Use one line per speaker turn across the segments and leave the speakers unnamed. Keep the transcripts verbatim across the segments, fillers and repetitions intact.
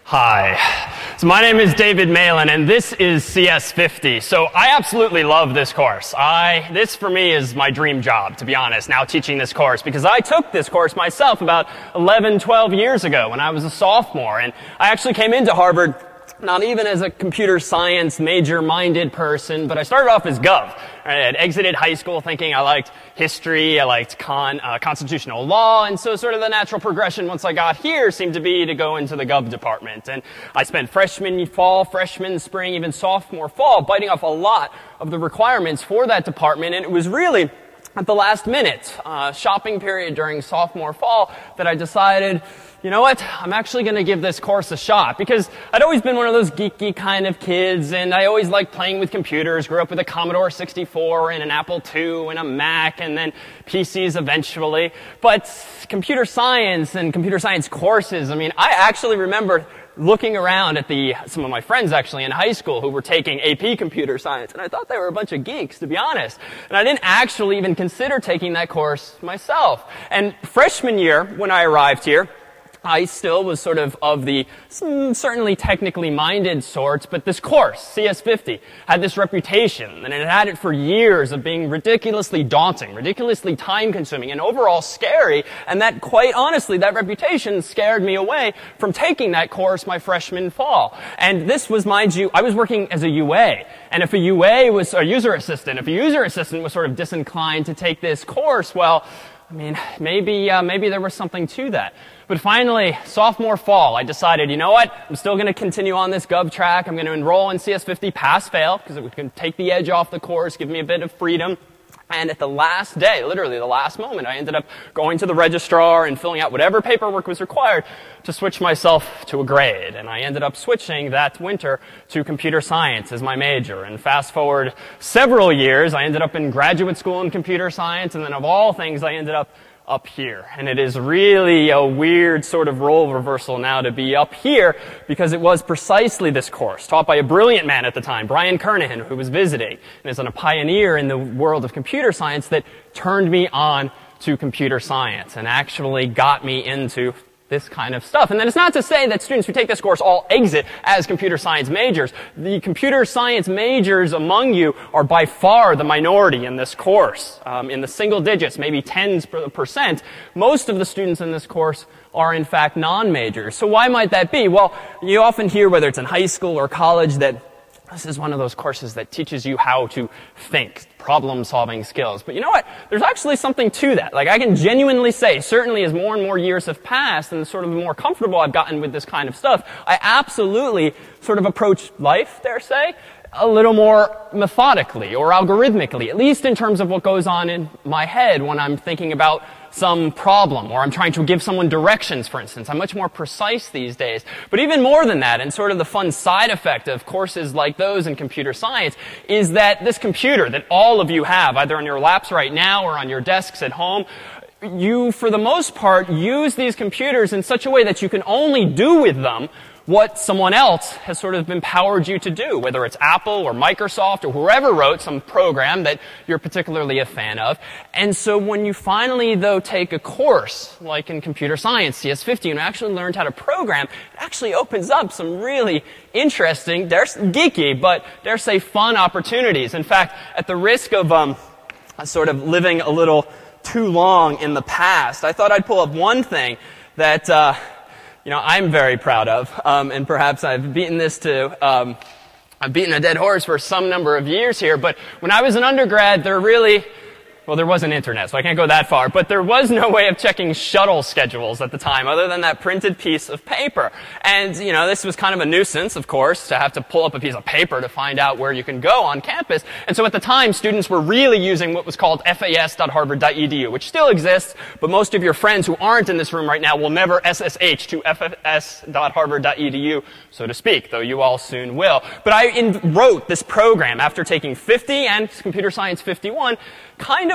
Hi. So my name is David Malin, and this is C S fifty. So I absolutely love this course. I, this for me is my dream job, to be honest, now teaching this course, because I took this course myself about eleven, twelve years ago when I was a sophomore, and I actually came into Harvard not even as a computer science major-minded person, but I started off as Gov. I had exited high school thinking I liked history, I liked con, uh, constitutional law, and so sort of the natural progression once I got here seemed to be to go into the Gov department. And I spent freshman fall, freshman spring, even sophomore fall, biting off a lot of the requirements for that department, and it was really at the last minute, uh, shopping period during sophomore fall, that I decided, you know what, I'm actually going to give this course a shot, because I'd always been one of those geeky kind of kids, and I always liked playing with computers, grew up with a Commodore sixty-four and an Apple two and a Mac, and then P Cs eventually. But computer science and computer science courses, I mean, I actually remember looking around at the some of my friends actually in high school who were taking A P computer science, and I thought they were a bunch of geeks, to be honest. And I didn't actually even consider taking that course myself. And freshman year, when I arrived here, I still was sort of of the certainly technically minded sorts, but this course, C S fifty, had this reputation, and it had it for years of being ridiculously daunting, ridiculously time-consuming, and overall scary, and that, quite honestly, that reputation scared me away from taking that course my freshman fall. And this was, mind you, I was working as a U A, and if a U A was a user assistant, if a user assistant was sort of disinclined to take this course, well, I mean, maybe uh, maybe there was something to that. But finally, sophomore fall, I decided, you know what? I'm still going to continue on this Gov track. I'm going to enroll in C S fifty pass-fail, because it can take the edge off the course, give me a bit of freedom. And at the last day, literally the last moment, I ended up going to the registrar and filling out whatever paperwork was required to switch myself to a grade. And I ended up switching that winter to computer science as my major. And fast forward several years, I ended up in graduate school in computer science, and then of all things, I ended up up here. And it is really a weird sort of role reversal now to be up here, because it was precisely this course, taught by a brilliant man at the time, Brian Kernighan, who was visiting, and is a pioneer in the world of computer science, that turned me on to computer science and actually got me into this kind of stuff. And then it's not to say that students who take this course all exit as computer science majors. The computer science majors among you are by far the minority in this course. Um, in the single digits, maybe tens percent, most of the students in this course are in fact non-majors. So why might that be? Well, you often hear, whether it's in high school or college, that this is one of those courses that teaches you how to think, problem-solving skills. But you know what? There's actually something to that. Like, I can genuinely say, certainly as more and more years have passed and sort of the more comfortable I've gotten with this kind of stuff, I absolutely sort of approach life, dare say, a little more methodically or algorithmically, at least in terms of what goes on in my head when I'm thinking about some problem, or I'm trying to give someone directions, for instance. I'm much more precise these days. But even more than that, and sort of the fun side effect of courses like those in computer science, is that this computer that all of you have, either on your laps right now or on your desks at home, you, for the most part, use these computers in such a way that you can only do with them what someone else has sort of empowered you to do, whether it's Apple or Microsoft or whoever wrote some program that you're particularly a fan of. And so when you finally, though, take a course, like in computer science, C S fifty, and actually learned how to program, it actually opens up some really interesting, dare geeky, but dare say fun opportunities. In fact, at the risk of um, sort of living a little too long in the past, I thought I'd pull up one thing that uh, you know, I'm very proud of, um, and perhaps I've beaten this to, um, I've beaten a dead horse for some number of years here, but when I was an undergrad, there really, well, there wasn't internet, so I can't go that far, but there was no way of checking shuttle schedules at the time other than that printed piece of paper. And, you know, this was kind of a nuisance, of course, to have to pull up a piece of paper to find out where you can go on campus. And so at the time, students were really using what was called F A S dot harvard dot E D U, which still exists, but most of your friends who aren't in this room right now will never S S H to F A S dot harvard dot E D U, so to speak, though you all soon will. But I in- wrote this program after taking fifty and Computer Science fifty-one, kind of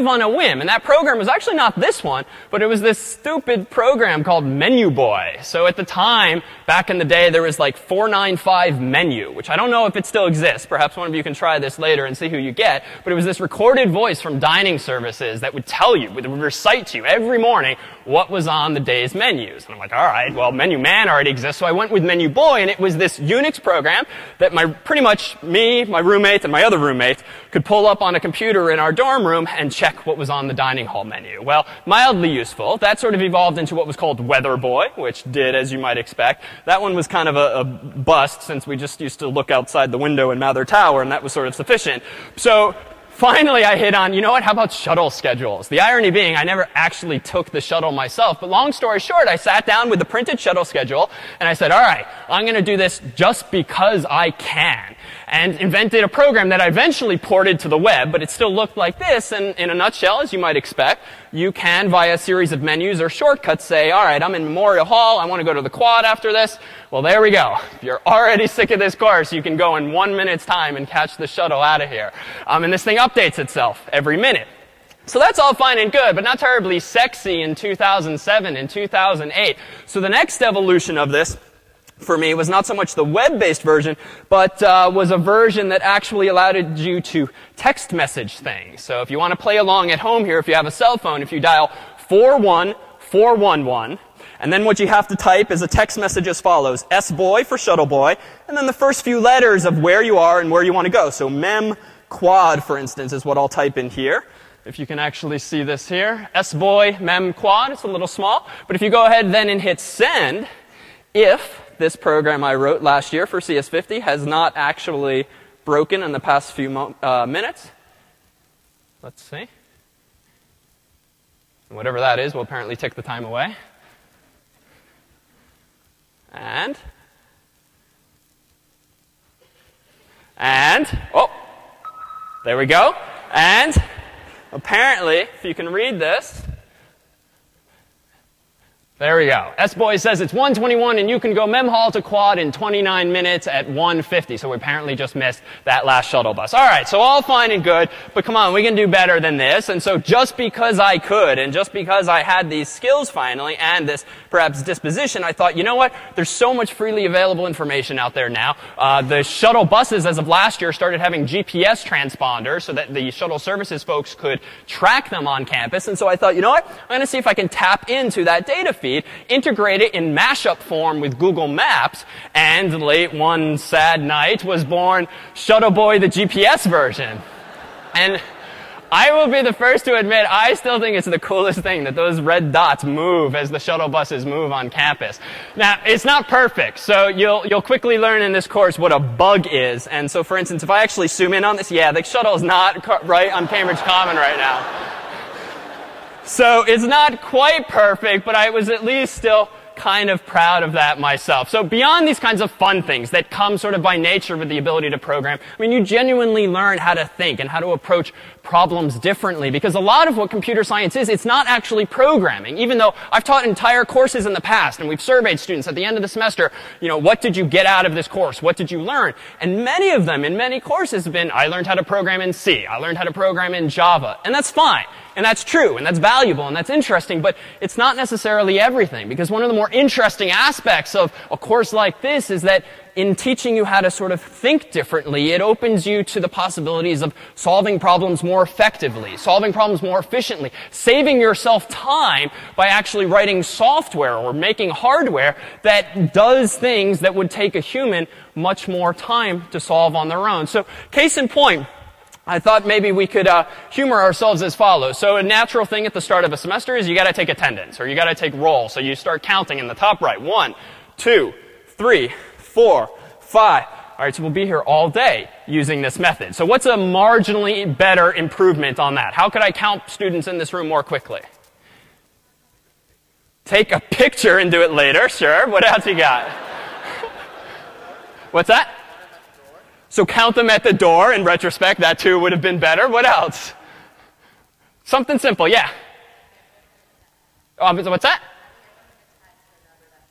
of on a whim. And that program was actually not this one, but it was this stupid program called Menu Boy. So at the time, back in the day, there was like four ninety-five Menu, which I don't know if it still exists. Perhaps one of you can try this later and see who you get. But it was this recorded voice from dining services that would tell you, would recite to you every morning what was on the day's menus. And I'm like, all right, well, Menu Man already exists, so I went with Menu Boy, and it was this Unix program that my pretty much me, my roommate, and my other roommate could pull up on a computer in our dorm room and check what was on the dining hall menu. Well, mildly useful. That sort of evolved into what was called Weather Boy, which did, as you might expect. That one was kind of a, a bust, since we just used to look outside the window in Mather Tower, and that was sort of sufficient. So finally, I hit on, you know what, how about shuttle schedules? The irony being, I never actually took the shuttle myself, but long story short, I sat down with the printed shuttle schedule, and I said, all right, I'm going to do this just because I can. And invented a program that I eventually ported to the web, but it still looked like this. And in a nutshell, as you might expect, you can, via a series of menus or shortcuts, say, all right, I'm in Memorial Hall, I want to go to the quad after this. Well, there we go. If you're already sick of this course, you can go in one minute's time and catch the shuttle out of here. Um, and this thing updates itself every minute. So that's all fine and good, but not terribly sexy in two thousand seven and two thousand eight. So the next evolution of this, for me, was not so much the web-based version, but uh, was a version that actually allowed you to text message things. So if you want to play along at home here, if you have a cell phone, if you dial four one four one one, and then what you have to type is a text message as follows: S-boy for shuttle boy, and then the first few letters of where you are and where you want to go. So mem quad, for instance, is what I'll type in here. If you can actually see this here. S-boy mem quad. It's a little small. But if you go ahead then and hit send, if this program I wrote last year for C S fifty has not actually broken in the past few mo uh, minutes. Let's see. And whatever that is will apparently tick the time away. And. And. Oh. There we go. And. Apparently, if you can read this. There we go. S-boy says it's one twenty-one and you can go mem hall to quad in twenty-nine minutes at one fifty. So we apparently just missed that last shuttle bus. All right, so all fine and good, but come on, we can do better than this. And so just because I could, and just because I had these skills finally, and this perhaps disposition, I thought, you know what? There's so much freely available information out there now. Uh, the shuttle buses, as of last year, started having G P S transponders so that the shuttle services folks could track them on campus. And so I thought, you know what? I'm going to see if I can tap into that data feed, integrate it in mashup form with Google Maps, and late one sad night was born Shuttle Boy, the G P S version. And I will be the first to admit, I still think it's the coolest thing that those red dots move as the shuttle buses move on campus. Now, it's not perfect, so you'll, you'll quickly learn in this course what a bug is. And so, for instance, if I actually zoom in on this, yeah, the shuttle is not right on Cambridge Common right now. So it's not quite perfect, but I was at least still kind of proud of that myself. So beyond these kinds of fun things that come sort of by nature with the ability to program, I mean, you genuinely learn how to think and how to approach problems differently, because a lot of what computer science is, it's not actually programming. Even though I've taught entire courses in the past, and we've surveyed students at the end of the semester, you know, what did you get out of this course? What did you learn? And many of them in many courses have been, I learned how to program in C. I learned how to program in Java. And that's fine. And that's true, and that's valuable, and that's interesting, but it's not necessarily everything, because one of the more interesting aspects of a course like this is that in teaching you how to sort of think differently, it opens you to the possibilities of solving problems more effectively, solving problems more efficiently, saving yourself time by actually writing software or making hardware that does things that would take a human much more time to solve on their own. So, case in point, I thought maybe we could uh, humor ourselves as follows. So a natural thing at the start of a semester is you got to take attendance, or you got to take roll. So you start counting in the top right. One, two, three, four, five. All right, so we'll be here all day using this method. So what's a marginally better improvement on that? How could I count students in this room more quickly? Take a picture and do it later. Sure. What else you got? What's that? So count them at the door. In retrospect, that too would have been better. What else? Something simple, yeah. Um, what's that?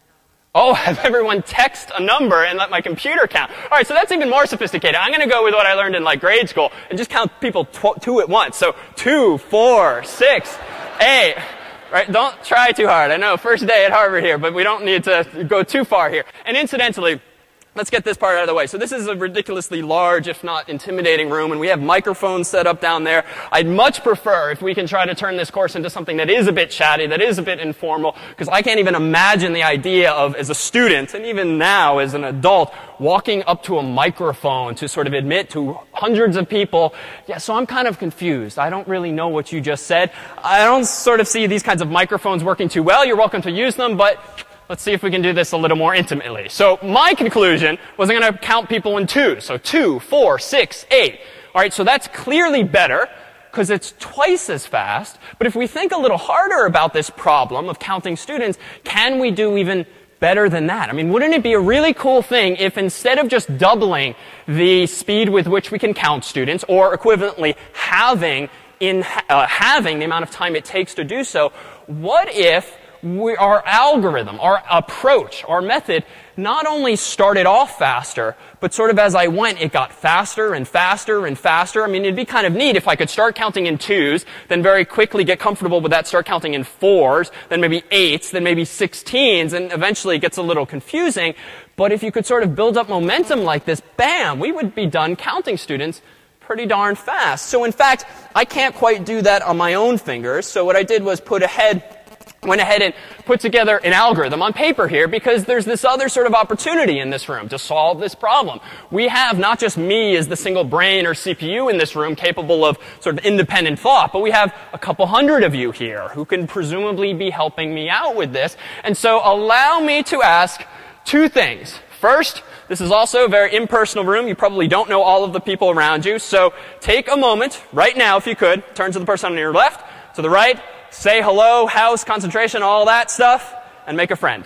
Oh, have everyone text a number and let my computer count. All right, so that's even more sophisticated. I'm going to go with what I learned in like grade school and just count people tw- two at once. So two, four, six, eight. Right? Don't try too hard. I know, first day at Harvard here, but we don't need to go too far here. And incidentally, let's get this part out of the way. So this is a ridiculously large, if not intimidating room, and we have microphones set up down there. I'd much prefer if we can try to turn this course into something that is a bit chatty, that is a bit informal, because I can't even imagine the idea of, as a student, and even now as an adult, walking up to a microphone to sort of admit to hundreds of people, yeah, so I'm kind of confused. I don't really know what you just said. I don't sort of see these kinds of microphones working too well. You're welcome to use them, but let's see if we can do this a little more intimately. So my conclusion was I'm going to count people in twos. So two, four, six, eight. All right, so that's clearly better because it's twice as fast. But if we think a little harder about this problem of counting students, can we do even better than that? I mean, wouldn't it be a really cool thing if instead of just doubling the speed with which we can count students, or equivalently having in uh, having the amount of time it takes to do so, what if We, our algorithm, our approach, our method, not only started off faster, but sort of as I went, it got faster and faster and faster. I mean, it'd be kind of neat if I could start counting in twos, then very quickly get comfortable with that, start counting in fours, then maybe eights, then maybe sixteens, and eventually it gets a little confusing. But if you could sort of build up momentum like this, bam, we would be done counting students pretty darn fast. So in fact, I can't quite do that on my own fingers. So what I did was put ahead went ahead and put together an algorithm on paper here because there's this other sort of opportunity in this room to solve this problem. We have not just me as the single brain or C P U in this room capable of sort of independent thought, but we have a couple hundred of you here who can presumably be helping me out with this. And so allow me to ask two things. First, this is also a very impersonal room. You probably don't know all of the people around you. So take a moment right now, if you could, turn to the person on your left, to the right, say hello, house, concentration, all that stuff, and make a friend.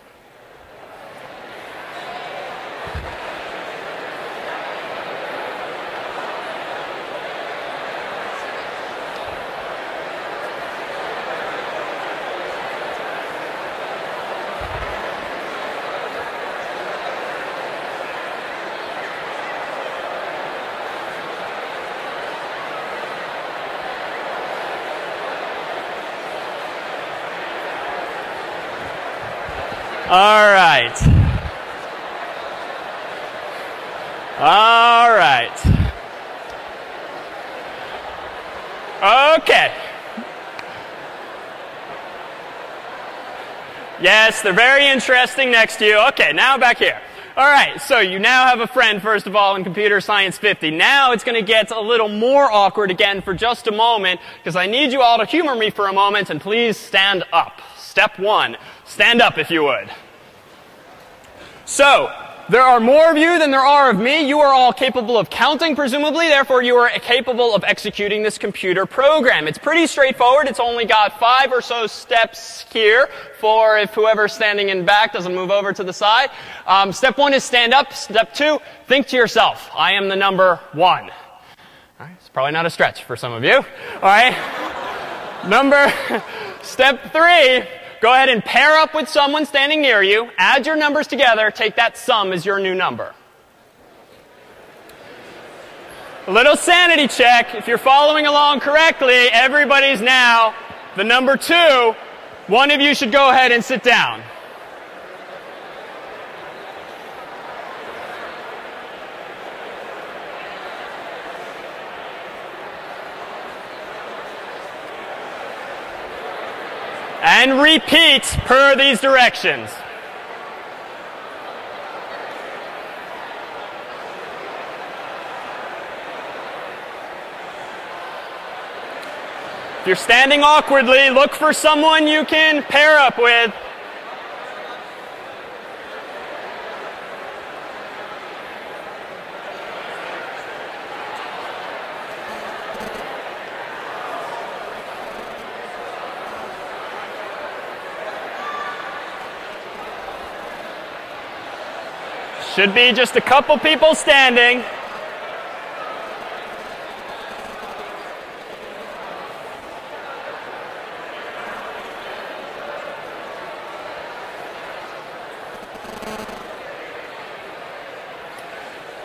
All right. All right. Okay. Yes, they're very interesting next to you. Okay, now back here. All right, so you now have a friend, first of all, in Computer Science fifty. Now it's going to get a little more awkward again for just a moment, because I need you all to humor me for a moment, and please stand up. Step one, stand up if you would. So, there are more of you than there are of me. You are all capable of counting, presumably. Therefore, you are capable of executing this computer program. It's pretty straightforward. It's only got five or so steps here for if whoever's standing in back doesn't move over to the side. Um, step one is stand up. Step two, think to yourself, I am the number one. All right, it's probably not a stretch for some of you. All right. Number, step three, go ahead and pair up with someone standing near you, add your numbers together, take that sum as your new number. A little sanity check. If you're following along correctly, everybody's now the number two. One of you should go ahead and sit down. And repeat per these directions. If you're standing awkwardly, look for someone you can pair up with. Should be just a couple people standing.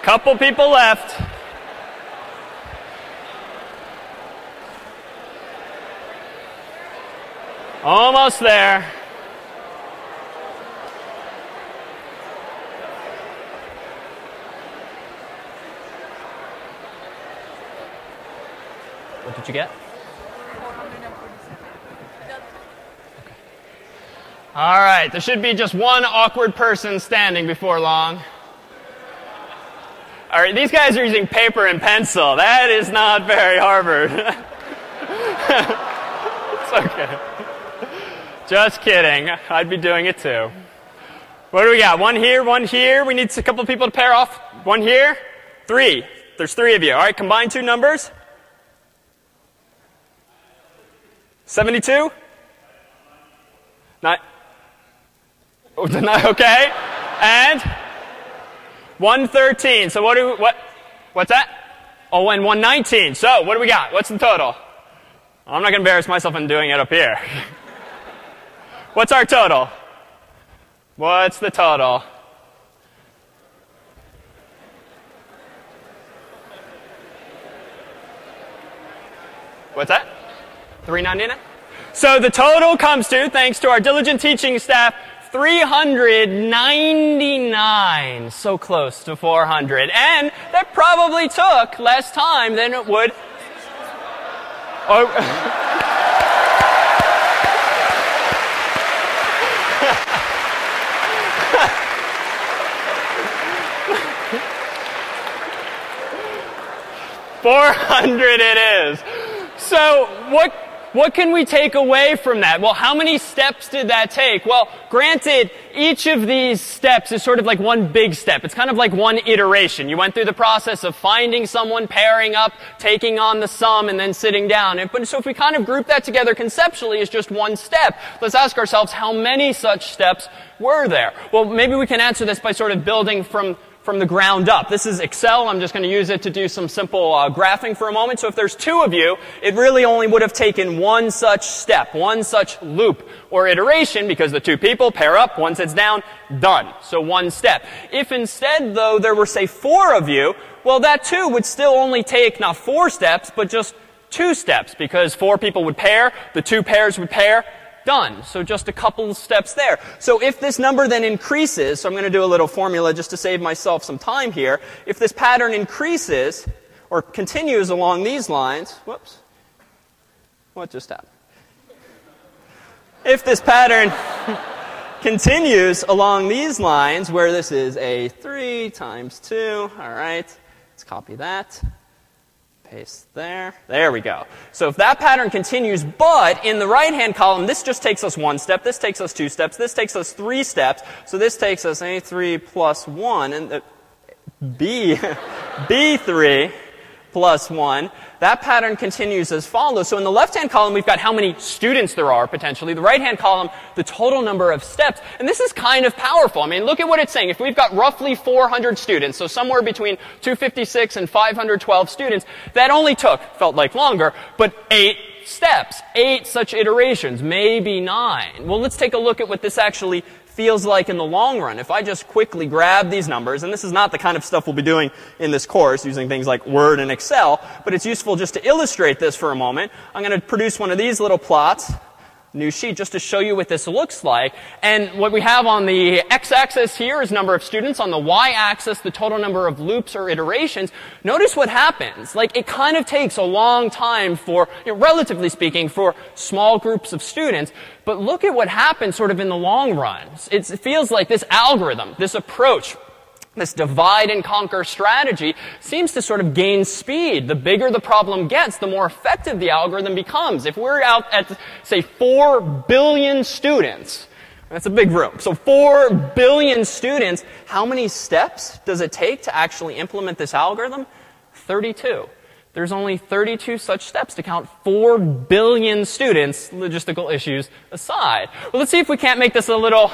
Couple people left. Almost there. What did you get? All right, there should be just one awkward person standing before long. All right, these guys are using paper and pencil. That is not very Harvard. It's okay. Just kidding. I'd be doing it too. What do we got? One here, one here. We need a couple people to pair off. One here. Three. There's three of you. All right, combine two numbers. seventy-two? Not. Okay. And one thirteen. So what do we, what what's that? Oh, and one nineteen. So what do we got? What's the total? I'm not going to embarrass myself in doing it up here. What's our total? What's the total? What's that? three ninety-nine? So the total comes to, thanks to our diligent teaching staff, three hundred ninety-nine. So close to four hundred. And that probably took less time than it would. Oh. four hundred it is. So what what can we take away from that? Well, how many steps did that take? Well, granted, each of these steps is sort of like one big step. It's kind of like one iteration. You went through the process of finding someone, pairing up, taking on the sum, and then sitting down. And, but so if we kind of group that together conceptually as just one step, let's ask ourselves how many such steps were there? Well, maybe we can answer this by sort of building from from the ground up. This is Excel. I'm just going to use it to do some simple uh, graphing for a moment. So if there's two of you, it really only would have taken one such step, one such loop or iteration, because the two people pair up, one sits down, done. So one step. If instead, though, there were, say, four of you, well, that too would still only take not four steps, but just two steps, because four people would pair, the two pairs would pair, done. So just a couple steps there. So if this number then increases, so I'm going to do a little formula just to save myself some time here. If this pattern increases or continues along these lines, whoops, what just happened? If this pattern continues along these lines, where this is a three times two, all right, let's copy that. Paste there. There we go. So if that pattern continues, but in the right-hand column, this just takes us one step, this takes us two steps, this takes us three steps, so this takes us A three plus one, and the B, B three plus one. That pattern continues as follows. So in the left-hand column, we've got how many students there are, potentially. The right-hand column, the total number of steps. And this is kind of powerful. I mean, look at what it's saying. If we've got roughly four hundred students, so somewhere between two hundred fifty-six and five hundred twelve students, that only took, felt like longer, but eight steps. Eight such iterations, maybe nine. Well, let's take a look at what this actually feels like in the long run. If I just quickly grab these numbers, and this is not the kind of stuff we'll be doing in this course using things like Word and Excel, but it's useful just to illustrate this for a moment. I'm going to produce one of these little plots, new sheet, just to show you what this looks like. And what we have on the x-axis here is number of students. On the y-axis, the total number of loops or iterations. Notice what happens. Like, it kind of takes a long time for, you know, relatively speaking, for small groups of students. But look at what happens sort of in the long run. It's, it feels like this algorithm, this approach, this divide and conquer strategy seems to sort of gain speed. The bigger the problem gets, the more effective the algorithm becomes. If we're out at, say, four billion students, that's a big room. So four billion students, how many steps does it take to actually implement this algorithm? thirty-two. There's only thirty-two such steps to count four billion students, logistical issues aside. Well, let's see if we can't make this a little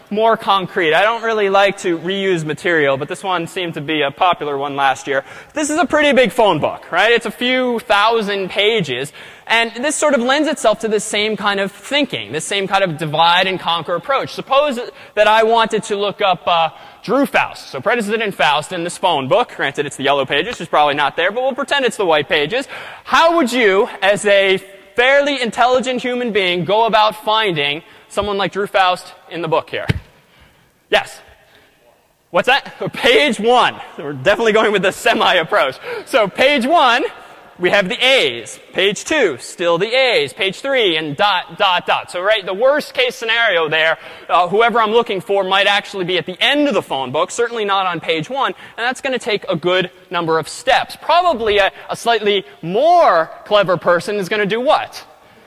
more concrete. I don't really like to reuse material, but this one seemed to be a popular one last year. This is a pretty big phone book, right? It's a few thousand pages. And this sort of lends itself to this same kind of thinking, this same kind of divide and conquer approach. Suppose that I wanted to look up uh, Drew Faust, so President Faust in this phone book. Granted, it's the yellow pages, it's probably not there, but we'll pretend it's the white pages. How would you, as a fairly intelligent human being, go about finding someone like Drew Faust in the book here? Yes? What's that? Page one. So we're definitely going with the semi-approach. So page one, we have the A's. Page two, still the A's. Page three, and dot, dot, dot. So, right, the worst case scenario there, uh, whoever I'm looking for might actually be at the end of the phone book, certainly not on page one, and that's going to take a good number of steps. Probably a, a slightly more clever person is going to do what?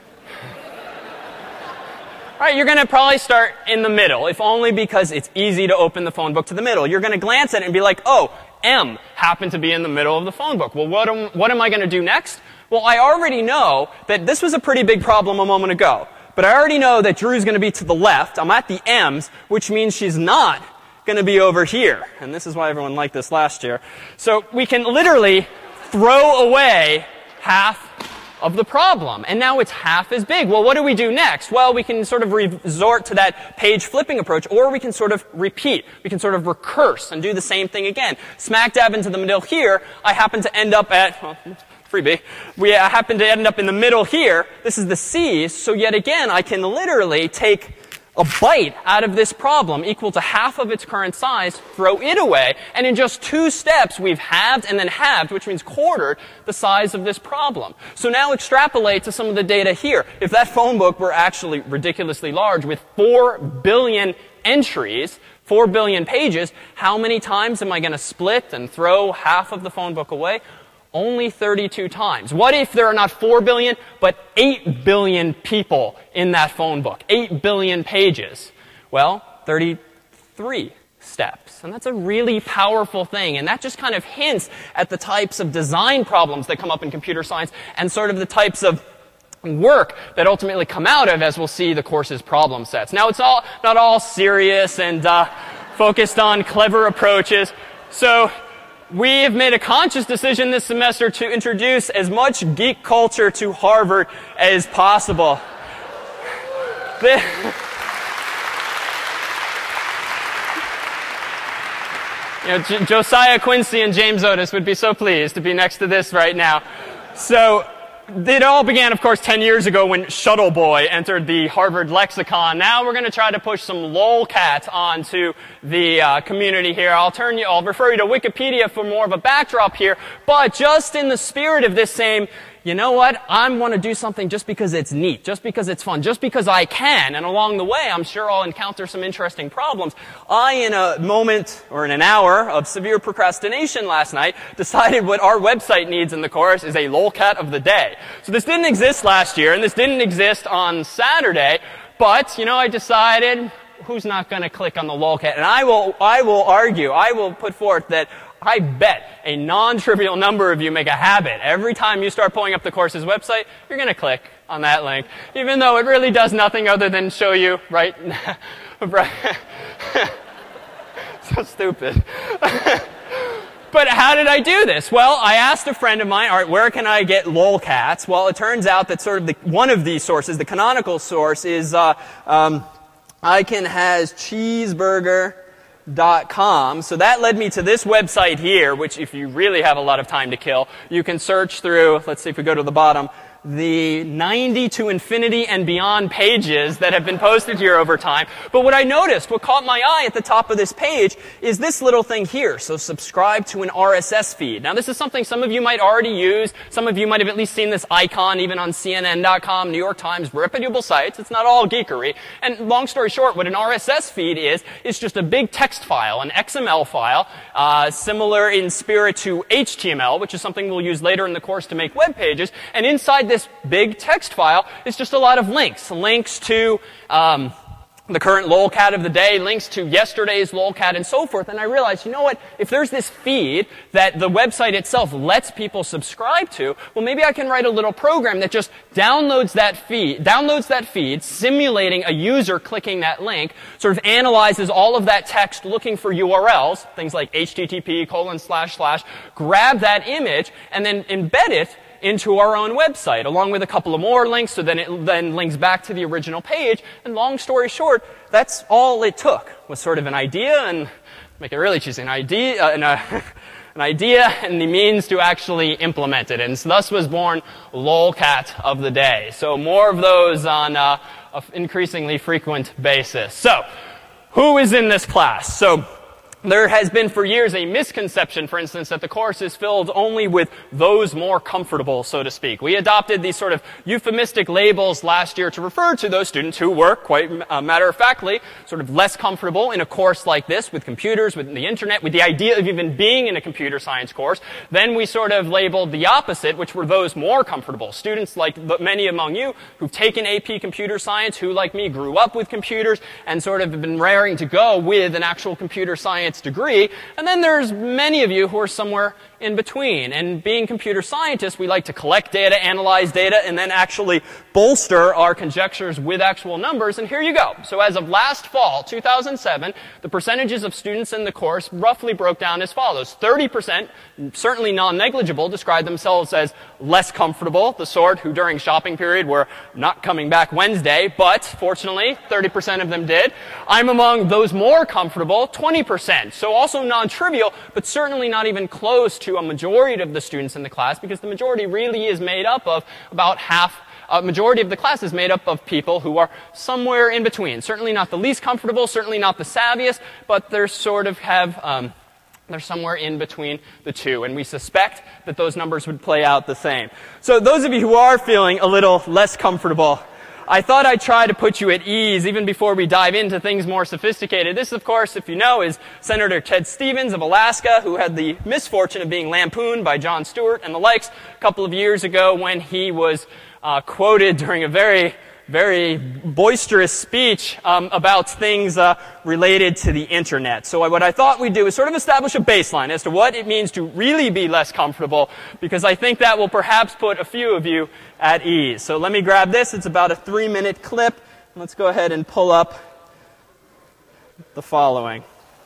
All right, you're going to probably start in the middle, if only because it's easy to open the phone book to the middle. You're going to glance at it and be like, oh, M happened to be in the middle of the phone book. Well, what am, what am I going to do next? Well, I already know that this was a pretty big problem a moment ago. But I already know that Drew's going to be to the left. I'm at the M's, which means she's not going to be over here. And this is why everyone liked this last year. So we can literally throw away half of the problem. And now it's half as big. Well, what do we do next? Well, we can sort of resort to that page flipping approach, or we can sort of repeat. We can sort of recurse and do the same thing again. Smack dab into the middle here, I happen to end up at, well, freebie. We uh, happen to end up in the middle here. This is the C's. So yet again, I can literally take a bite out of this problem equal to half of its current size, throw it away, and in just two steps we've halved and then halved, which means quartered, the size of this problem. So now extrapolate to some of the data here. If that phone book were actually ridiculously large with four billion entries, four billion pages, how many times am I going to split and throw half of the phone book away? Only thirty-two times. What if there are not four billion, but eight billion people in that phone book? eight billion pages. Well, thirty-three steps. And that's a really powerful thing. And that just kind of hints at the types of design problems that come up in computer science and sort of the types of work that ultimately come out of, as we'll see, the course's problem sets. Now, it's all not all serious and uh, focused on clever approaches. So we have made a conscious decision this semester to introduce as much geek culture to Harvard as possible. The you know, J- Josiah Quincy and James Otis would be so pleased to be next to this right now. So it all began, of course, ten years ago when Shuttle Boy entered the Harvard lexicon. Now we're going to try to push some lolcats onto the uh, community here. I'll turn you, I'll refer you to Wikipedia for more of a backdrop here. But just in the spirit of this same, you know what, I want to do something just because it's neat, just because it's fun, just because I can. And along the way, I'm sure I'll encounter some interesting problems. I, in a moment, or in an hour of severe procrastination last night, decided what our website needs in the course is a lolcat of the day. So this didn't exist last year, and this didn't exist on Saturday, but, you know, I decided, who's not going to click on the lolcat? And I will, I will argue, I will put forth that I bet a non-trivial number of you make a habit. Every time you start pulling up the course's website, you're going to click on that link, even though it really does nothing other than show you, right? So stupid. But how did I do this? Well, I asked a friend of mine, all right, where can I get lolcats? Well, it turns out that sort of the, one of these sources, the canonical source, is uh, um, Icahn has cheeseburger dot com. So that led me to this website here, which if you really have a lot of time to kill, you can search through, let's see if we go to the bottom, the ninety to infinity and beyond pages that have been posted here over time. But what I noticed, what caught my eye at the top of this page, is this little thing here. So subscribe to an R S S feed. Now this is something some of you might already use. Some of you might have at least seen this icon even on C N N dot com, New York Times, reputable sites. It's not all geekery. And long story short, what an R S S feed is, is just a big text file, an X M L file, uh, similar in spirit to H T M L, which is something we'll use later in the course to make web pages. And inside this big text file is just a lot of links. Links to um, the current lolcat of the day, links to yesterday's lolcat, and so forth. And I realized, you know what? If there's this feed that the website itself lets people subscribe to, well, maybe I can write a little program that just downloads that feed, downloads that feed, simulating a user clicking that link, sort of analyzes all of that text looking for U R Ls, things like H T T P colon slash slash, grab that image, and then embed it into our own website, along with a couple of more links, so then it then links back to the original page. And long story short, that's all it took, was sort of an idea, and make it really cheesy, an idea, uh, an, uh, an idea and the means to actually implement it. And so thus was born lolcat of the day. So more of those on uh, an increasingly frequent basis. So who is in this class? So there has been for years a misconception, for instance, that the course is filled only with those more comfortable, so to speak. We adopted these sort of euphemistic labels last year to refer to those students who were, quite uh, matter-of-factly, sort of less comfortable in a course like this with computers, with the internet, with the idea of even being in a computer science course. Then we sort of labeled the opposite, which were those more comfortable. Students like many among you who've taken A P computer science, who, like me, grew up with computers and sort of have been raring to go with an actual computer science degree. And then there's many of you who are somewhere in between. And being computer scientists, we like to collect data, analyze data, and then actually bolster our conjectures with actual numbers. And here you go. So as of last fall, two thousand seven, the percentages of students in the course roughly broke down as follows. thirty percent, certainly non-negligible, described themselves as less comfortable, the sort who during shopping period were not coming back Wednesday, but fortunately, thirty percent of them did. I'm among those more comfortable, twenty percent. So also non-trivial, but certainly not even close to a majority of the students in the class, because the majority really is made up of about half, a majority of the class is made up of people who are somewhere in between. Certainly not the least comfortable, certainly not the savviest, but they're sort of have, um, they're somewhere in between the two. And we suspect that those numbers would play out the same. So those of you who are feeling a little less comfortable, I thought I'd try to put you at ease even before we dive into things more sophisticated. This, of course, if you know, is Senator Ted Stevens of Alaska, who had the misfortune of being lampooned by Jon Stewart and the likes a couple of years ago when he was uh, quoted during a very, very boisterous speech um, about things uh, related to the internet. So what I thought we'd do is sort of establish a baseline as to what it means to really be less comfortable, because I think that will perhaps put a few of you at ease. So let me grab this. It's about a three-minute clip. Let's go ahead and pull up the following.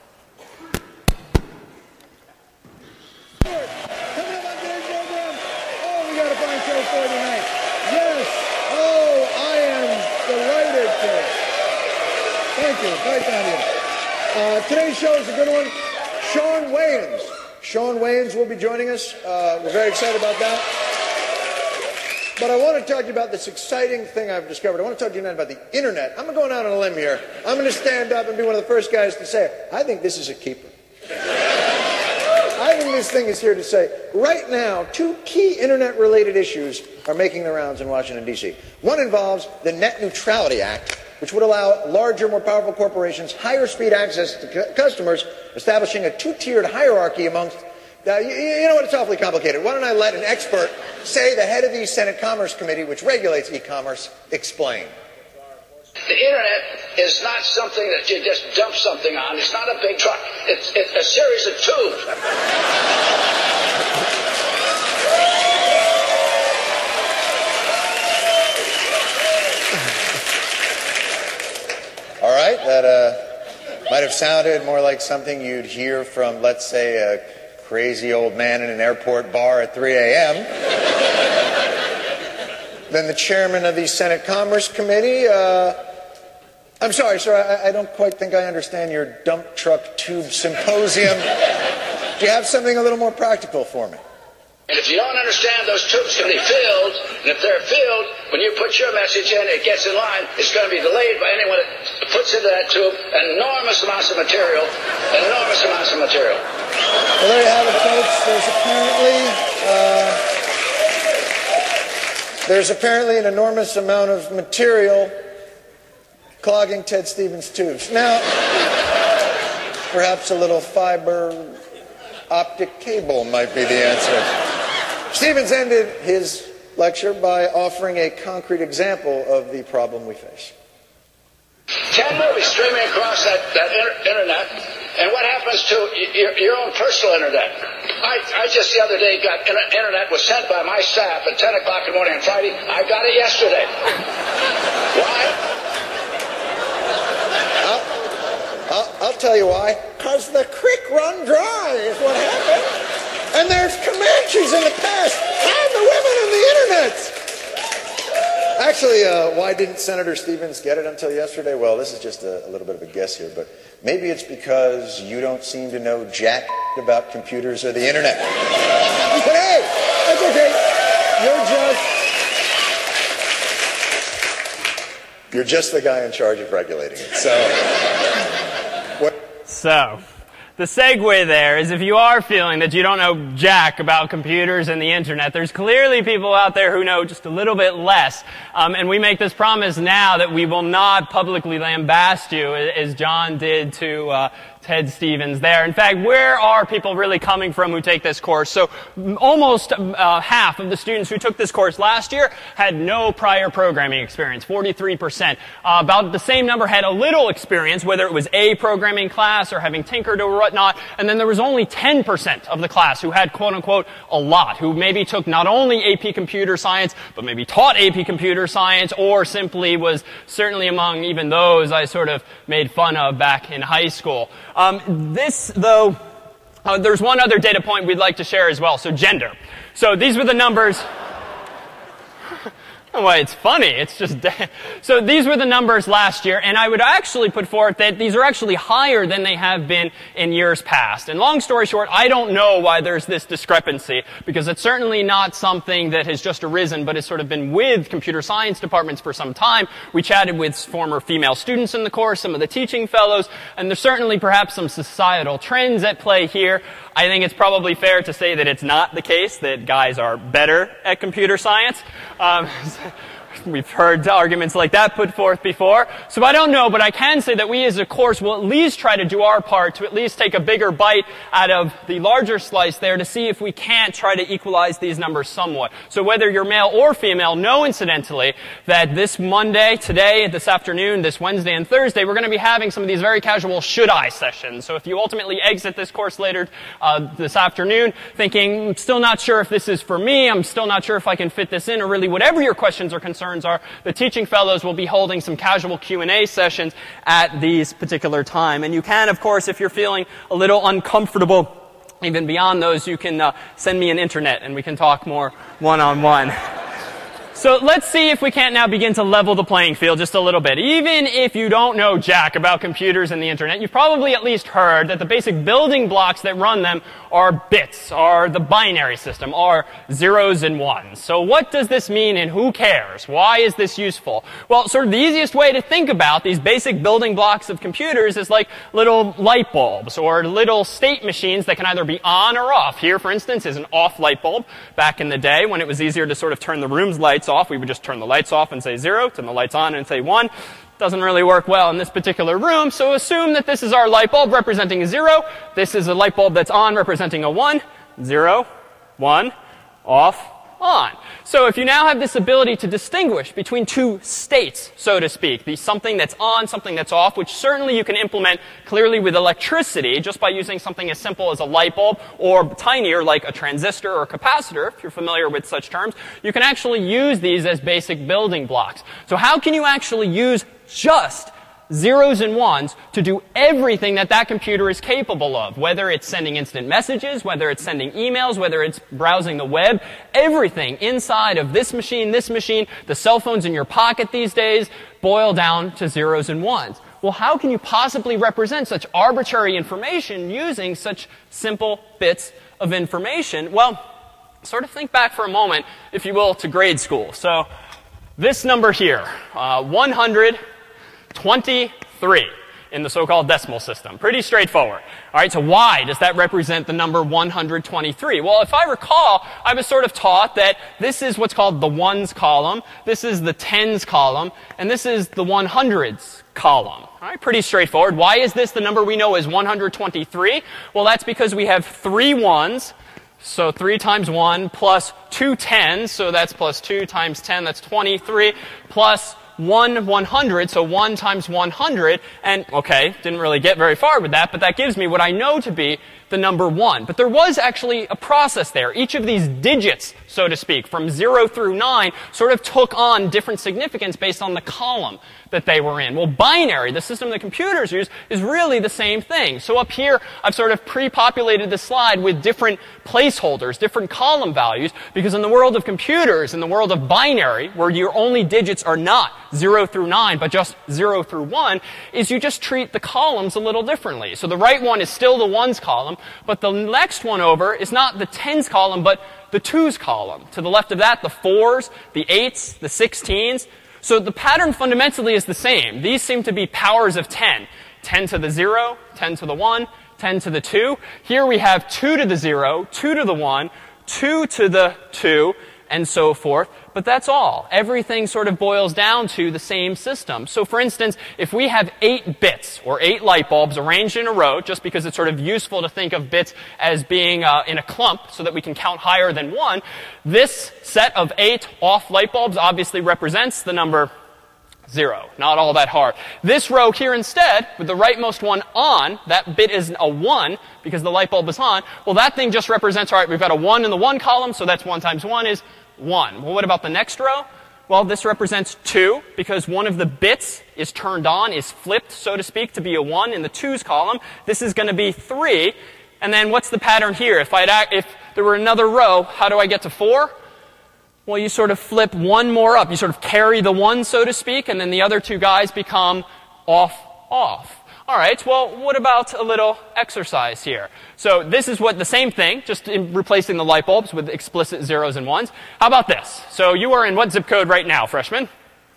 Coming up on today's program, oh, we got a fine show for you tonight. Yes, oh, I am delighted to. Thank you, very kind of you. Uh, today's show is a good one. Shawn Wayans. Shawn Wayans will be joining us. Uh, we're very excited about that. But I want to talk to you about this exciting thing I've discovered. I want to talk to you tonight about the internet. I'm going out on a limb here. I'm going to stand up and be one of the first guys to say it. I think this is a keeper. I think this thing is here to say, right now, two key internet-related issues are making the rounds in Washington, D C One involves the Net Neutrality Act, which would allow larger, more powerful corporations higher speed access to cu- customers, establishing a two-tiered hierarchy amongst Uh, you, you know what? It's awfully complicated. Why don't I let an expert, say the head of the Senate Commerce Committee, which regulates e-commerce, explain?
The internet is not something that you just dump something on. It's not a big truck. It's, it's a series of tubes.
All right. That uh, might have sounded more like something you'd hear from, let's say, a crazy old man in an airport bar at three a.m. Then the chairman of the Senate Commerce Committee, uh, I'm sorry, sir, I, I don't quite think I understand your dump truck tube symposium. Do you have something a little more practical for me?
And if you don't understand, those tubes can be filled, and if they're filled, when you put your message in, it gets in line, it's going to be delayed by anyone that puts into that tube enormous amounts of material, enormous amounts of material.
Well, there you have it, folks. There's apparently, uh, there's apparently an enormous amount of material clogging Ted Stevens' tubes. Now, perhaps a little fiber optic cable might be the answer. Stevens ended his lecture by offering a concrete example of the problem we face.
ten movies streaming across that, that inter- internet. And what happens to your, your own personal internet? I, I just the other day got inter- internet was sent by my staff at ten o'clock in the morning on Friday. I got it yesterday. Why?
I'll, I'll, I'll tell you why. Because the creek run dry is what happened. And there's Comanches in the past and the women in the internet. Actually, uh, why didn't Senator Stevens get it until yesterday? Well, this is just a, a little bit of a guess here, but maybe it's because you don't seem to know jack about computers or the internet. But hey, that's okay. You're just... You're just the guy in charge of regulating it. So... What?
So... The segue there is if you are feeling that you don't know jack about computers and the internet, there's clearly people out there who know just a little bit less. Um, and we make this promise now that we will not publicly lambast you as John did to uh, Ted Stevens there. In fact, where are people really coming from who take this course? So almost uh, half of the students who took this course last year had no prior programming experience, forty-three percent. Uh, about the same number had a little experience, whether it was a programming class or having tinkered or whatnot. And then there was only ten percent of the class who had, quote unquote, a lot, who maybe took not only A P Computer Science, but maybe taught A P Computer Science, or simply was certainly among even those I sort of made fun of back in high school. Um, this, though, uh, there's one other data point we'd like to share as well. So gender. So these were the numbers. Why, it's funny. It's just... So these were the numbers last year, and I would actually put forth that these are actually higher than they have been in years past. And long story short, I don't know why there's this discrepancy, because it's certainly not something that has just arisen, but has sort of been with computer science departments for some time. We chatted with former female students in the course, some of the teaching fellows, and there's certainly perhaps some societal trends at play here. I think it's probably fair to say that it's not the case that guys are better at computer science. Um, We've heard arguments like that put forth before. So I don't know, but I can say that we as a course will at least try to do our part to at least take a bigger bite out of the larger slice there to see if we can't try to equalize these numbers somewhat. So whether you're male or female, know incidentally that this Monday, today, this afternoon, this Wednesday and Thursday, we're going to be having some of these very casual should I sessions. So if you ultimately exit this course later uh, this afternoon thinking, I'm still not sure if this is for me, I'm still not sure if I can fit this in, or really whatever your questions or concerns are, the teaching fellows will be holding some casual Q and A sessions at these particular time. And you can, of course, if you're feeling a little uncomfortable, even beyond those, you can uh, send me an internet and we can talk more one-on-one. So let's see if we can't now begin to level the playing field just a little bit. Even if you don't know jack about computers and the internet, you've probably at least heard that the basic building blocks that run them are bits, are the binary system, are zeros and ones. So what does this mean and who cares? Why is this useful? Well, sort of the easiest way to think about these basic building blocks of computers is like little light bulbs or little state machines that can either be on or off. Here, for instance, is an off light bulb. Back in the day when it was easier to sort of turn the room's lights off, we would just turn the lights off and say zero, turn the lights on and say one. Doesn't really work well in this particular room, so assume that this is our light bulb representing a zero. This is a light bulb that's on representing a one. Zero, one, off, on. So if you now have this ability to distinguish between two states, so to speak, the something that's on, something that's off, which certainly you can implement clearly with electricity just by using something as simple as a light bulb, or tinier like a transistor or a capacitor, if you're familiar with such terms, you can actually use these as basic building blocks. So how can you actually use just zeros and ones to do everything that that computer is capable of, whether it's sending instant messages, whether it's sending emails, whether it's browsing the web, everything inside of this machine, this machine, the cell phones in your pocket these days boil down to zeros and ones. Well, how can you possibly represent such arbitrary information using such simple bits of information? Well, sort of think back for a moment, if you will, to grade school. So this number here, uh, one hundred twenty-three in the so-called decimal system. Pretty straightforward. All right, so why does that represent the number one hundred twenty-three? Well, if I recall, I was sort of taught that this is what's called the ones column, this is the tens column, and this is the one hundreds column. All right, pretty straightforward. Why is this the number we know as one hundred twenty-three? Well, that's because we have three ones. So three times one plus two tens, so that's plus two times ten, that's twenty-three, plus one one hundred, so one times one hundred, and okay, didn't really get very far with that, but that gives me what I know to be the number one. But there was actually a process there. Each of these digits, so to speak, from zero through nine, sort of took on different significance based on the column that they were in. Well, binary, the system that computers use, is really the same thing. So up here, I've sort of pre-populated the slide with different placeholders, different column values, because in the world of computers, in the world of binary, where your only digits are not zero through nine, but just zero through one, is you just treat the columns a little differently. So the right one is still the ones column, but the next one over is not the tens column, but the twos column. To the left of that, the fours, the eights, the sixteens. So the pattern fundamentally is the same. These seem to be powers of ten. ten to the zero, ten to the one, ten to the two. Here we have two to the zero, two to the one, two to the two, and so forth. But that's all. Everything sort of boils down to the same system. So for instance, if we have eight bits, or eight light bulbs arranged in a row, just because it's sort of useful to think of bits as being uh, in a clump so that we can count higher than one, this set of eight off light bulbs obviously represents the number zero. Not all that hard. This row here instead, with the rightmost one on, that bit is a one because the light bulb is on. Well, that thing just represents, all right, we've got a one in the one column, so that's one times one is one. Well, what about the next row? Well, this represents two because one of the bits is turned on, is flipped, so to speak, to be a one in the twos column. This is going to be three. And then what's the pattern here? If I'd act, if there were another row, how do I get to four? Well, you sort of flip one more up. You sort of carry the one, so to speak, and then the other two guys become off, off. All right, well, what about a little exercise here? So this is what the same thing, just in replacing the light bulbs with explicit zeros and ones. How about this? So you are in what zip code right now, freshmen?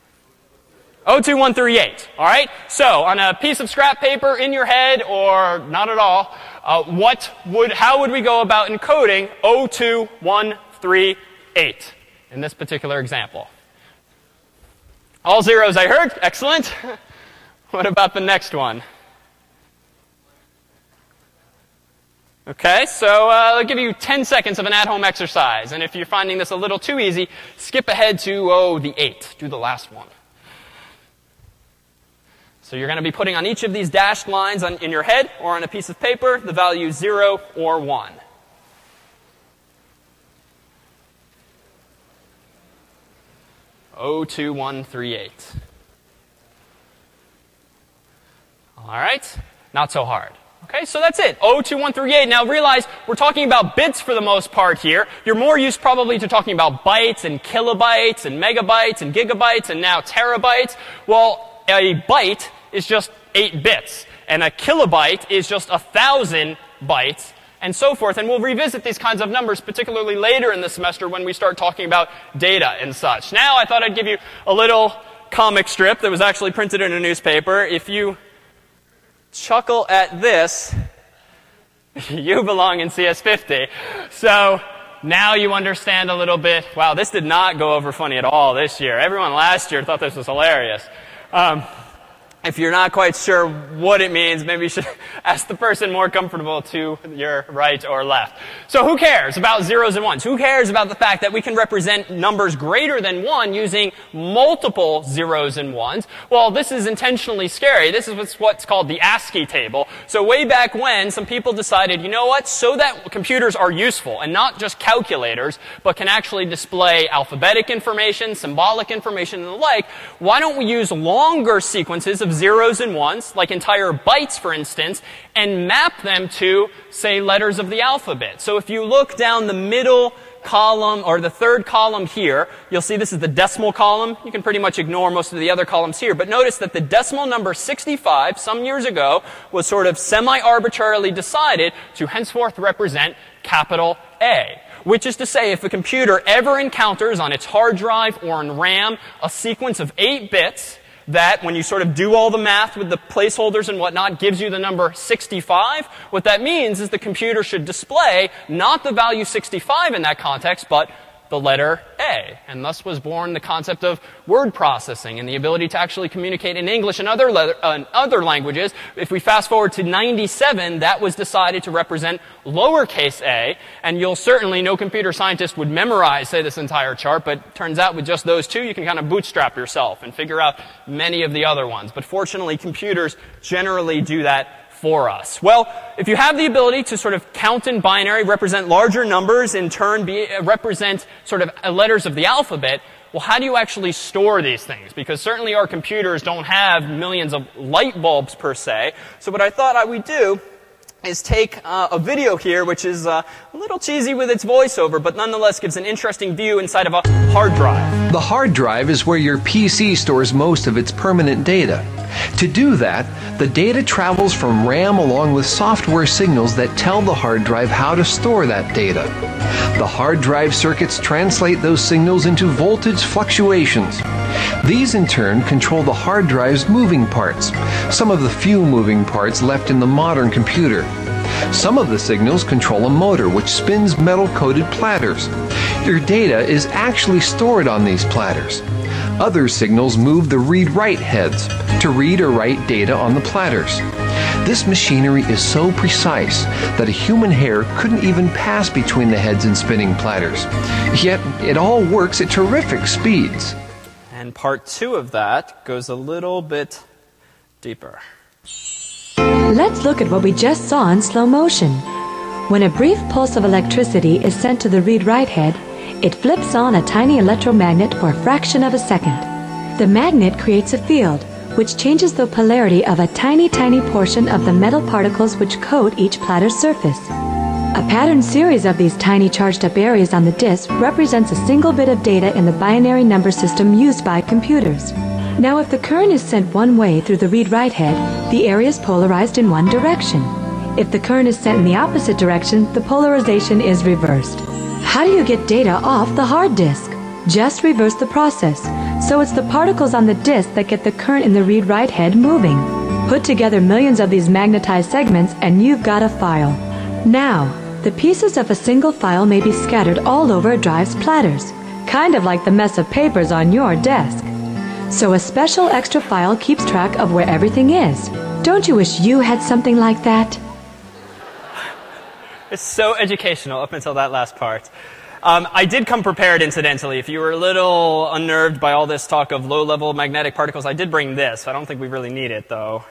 oh two one three eight. All right? So on a piece of scrap paper in your head, or not at all, uh, what would, how would we go about encoding oh two one three eight in this particular example? All zeros I heard. Excellent. What about the next one? Okay, so uh, I'll give you ten seconds of an at-home exercise. And if you're finding this a little too easy, skip ahead to, oh, the eight. Do the last one. So you're going to be putting on each of these dashed lines on, in your head or on a piece of paper the value zero or one. oh two one three eight. All right, not so hard. Okay, so that's it. oh two one three eight. Now realize we're talking about bits for the most part here. You're more used probably to talking about bytes and kilobytes and megabytes and gigabytes and now terabytes. Well, a byte is just eight bits. And a kilobyte is just a thousand bytes and so forth. And we'll revisit these kinds of numbers, particularly later in the semester when we start talking about data and such. Now I thought I'd give you a little comic strip that was actually printed in a newspaper. If you chuckle at this, you belong in C S fifty. So now you understand a little bit. Wow, this did not go over funny at all this year. Everyone last year thought this was hilarious. Um, If you're not quite sure what it means, maybe you should ask the person more comfortable to your right or left. So who cares about zeros and ones? Who cares about the fact that we can represent numbers greater than one using multiple zeros and ones? Well, this is intentionally scary. This is what's, what's called the ASCII table. So way back when, some people decided, you know what, so that computers are useful and not just calculators, but can actually display alphabetic information, symbolic information, and the like, why don't we use longer sequences of zeros and ones, like entire bytes, for instance, and map them to, say, letters of the alphabet. So if you look down the middle column, or the third column here, you'll see this is the decimal column. You can pretty much ignore most of the other columns here, but notice that the decimal number sixty-five, some years ago, was sort of semi-arbitrarily decided to henceforth represent capital A. Which is to say, if a computer ever encounters on its hard drive or in RAM a sequence of eight bits, that when you sort of do all the math with the placeholders and whatnot gives you the number sixty-five. What that means is the computer should display not the value sixty-five in that context, but the letter A. And thus was born the concept of word processing and the ability to actually communicate in English and other, letter, uh, other languages. If we fast forward to ninety-seven, that was decided to represent lowercase a. And you'll certainly, no computer scientist would memorize, say, this entire chart. But it turns out with just those two, you can kind of bootstrap yourself and figure out many of the other ones. But fortunately, computers generally do that for us. Well, if you have the ability to sort of count in binary, represent larger numbers, in turn be, uh, represent sort of uh, letters of the alphabet, well, how do you actually store these things? Because certainly our computers don't have millions of light bulbs per se. So what I thought I would do is take uh, a video here, which is uh, a little cheesy with its voiceover, but nonetheless gives an interesting view inside of a hard drive.
The hard drive is where your P C stores most of its permanent data. To do that, the data travels from RAM along with software signals that tell the hard drive how to store that data. The hard drive circuits translate those signals into voltage fluctuations. These in turn control the hard drive's moving parts, some of the few moving parts left in the modern computer. Some of the signals control a motor which spins metal-coated platters. Your data is actually stored on these platters. Other signals move the read-write heads to read or write data on the platters. This machinery is so precise that a human hair couldn't even pass between the heads and spinning platters. Yet it all works at terrific speeds.
And part two of that goes a little bit deeper.
Let's look at what we just saw in slow motion. When a brief pulse of electricity is sent to the read-write head, it flips on a tiny electromagnet for a fraction of a second. The magnet creates a field, which changes the polarity of a tiny, tiny portion of the metal particles which coat each platter's surface. A patterned series of these tiny charged-up areas on the disk represents a single bit of data in the binary number system used by computers. Now, if the current is sent one way through the read-write head, the area is polarized in one direction. If the current is sent in the opposite direction, the polarization is reversed. How do you get data off the hard disk? Just reverse the process. So it's the particles on the disk that get the current in the read-write head moving. Put together millions of these magnetized segments and you've got a file. Now, the pieces of a single file may be scattered all over a drive's platters, kind of like the mess of papers on your desk. So a special extra file keeps track of where everything is. Don't you wish you had something like that?
It's so educational up until that last part. Um, I did come prepared, incidentally. If you were a little unnerved by all this talk of low-level magnetic particles, I did bring this. I don't think we really need it, though.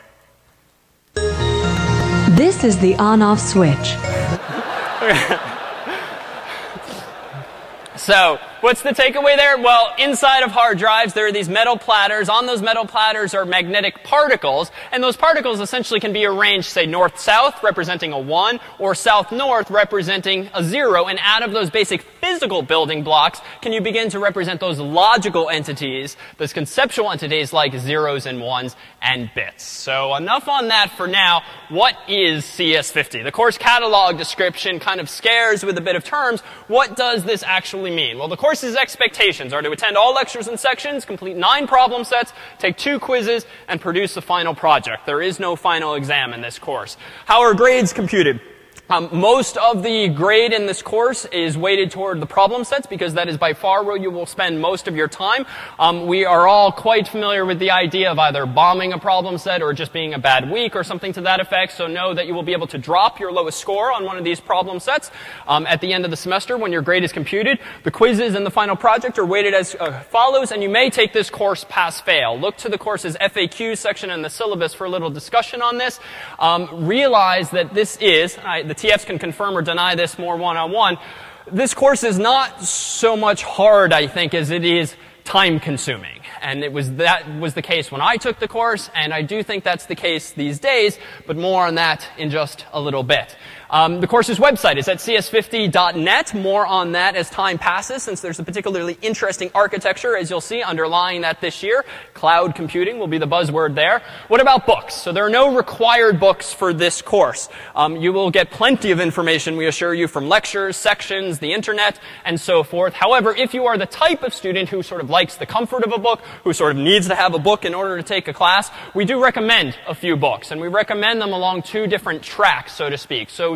This is the on-off switch.
So, what's the takeaway there? Well, inside of hard drives, there are these metal platters. On those metal platters are magnetic particles, and those particles essentially can be arranged, say, north-south, representing a one, or south-north, representing a zero. And out of those basic physical building blocks, can you begin to represent those logical entities, those conceptual entities like zeros and ones and bits. So, enough on that for now. What is C S fifty? The course catalog description kind of scares with a bit of terms. What does this actually mean? Well, the course's expectations are to attend all lectures and sections, complete nine problem sets, take two quizzes, and produce a final project. There is no final exam in this course. How are grades computed? Um, most of the grade in this course is weighted toward the problem sets because that is by far where you will spend most of your time. Um, we are all quite familiar with the idea of either bombing a problem set or just being a bad week or something to that effect. So know that you will be able to drop your lowest score on one of these problem sets um, at the end of the semester when your grade is computed. The quizzes and the final project are weighted as uh, follows, and you may take this course pass-fail. Look to the course's F A Q section in the syllabus for a little discussion on this. Um, realize that this is, I, the T Fs can confirm or deny this more one-on-one. This course is not so much hard, I think, as it is time-consuming. And it was that was the case when I took the course, and I do think that's the case these days, but more on that in just a little bit. Um, the course's website is at C S fifty dot net. More on that as time passes, since there's a particularly interesting architecture, as you'll see, underlying that this year. Cloud computing will be the buzzword there. What about books? So there are no required books for this course. Um, you will get plenty of information, we assure you, from lectures, sections, the internet, and so forth. However, if you are the type of student who sort of likes the comfort of a book, who sort of needs to have a book in order to take a class, we do recommend a few books, and we recommend them along two different tracks, so to speak. So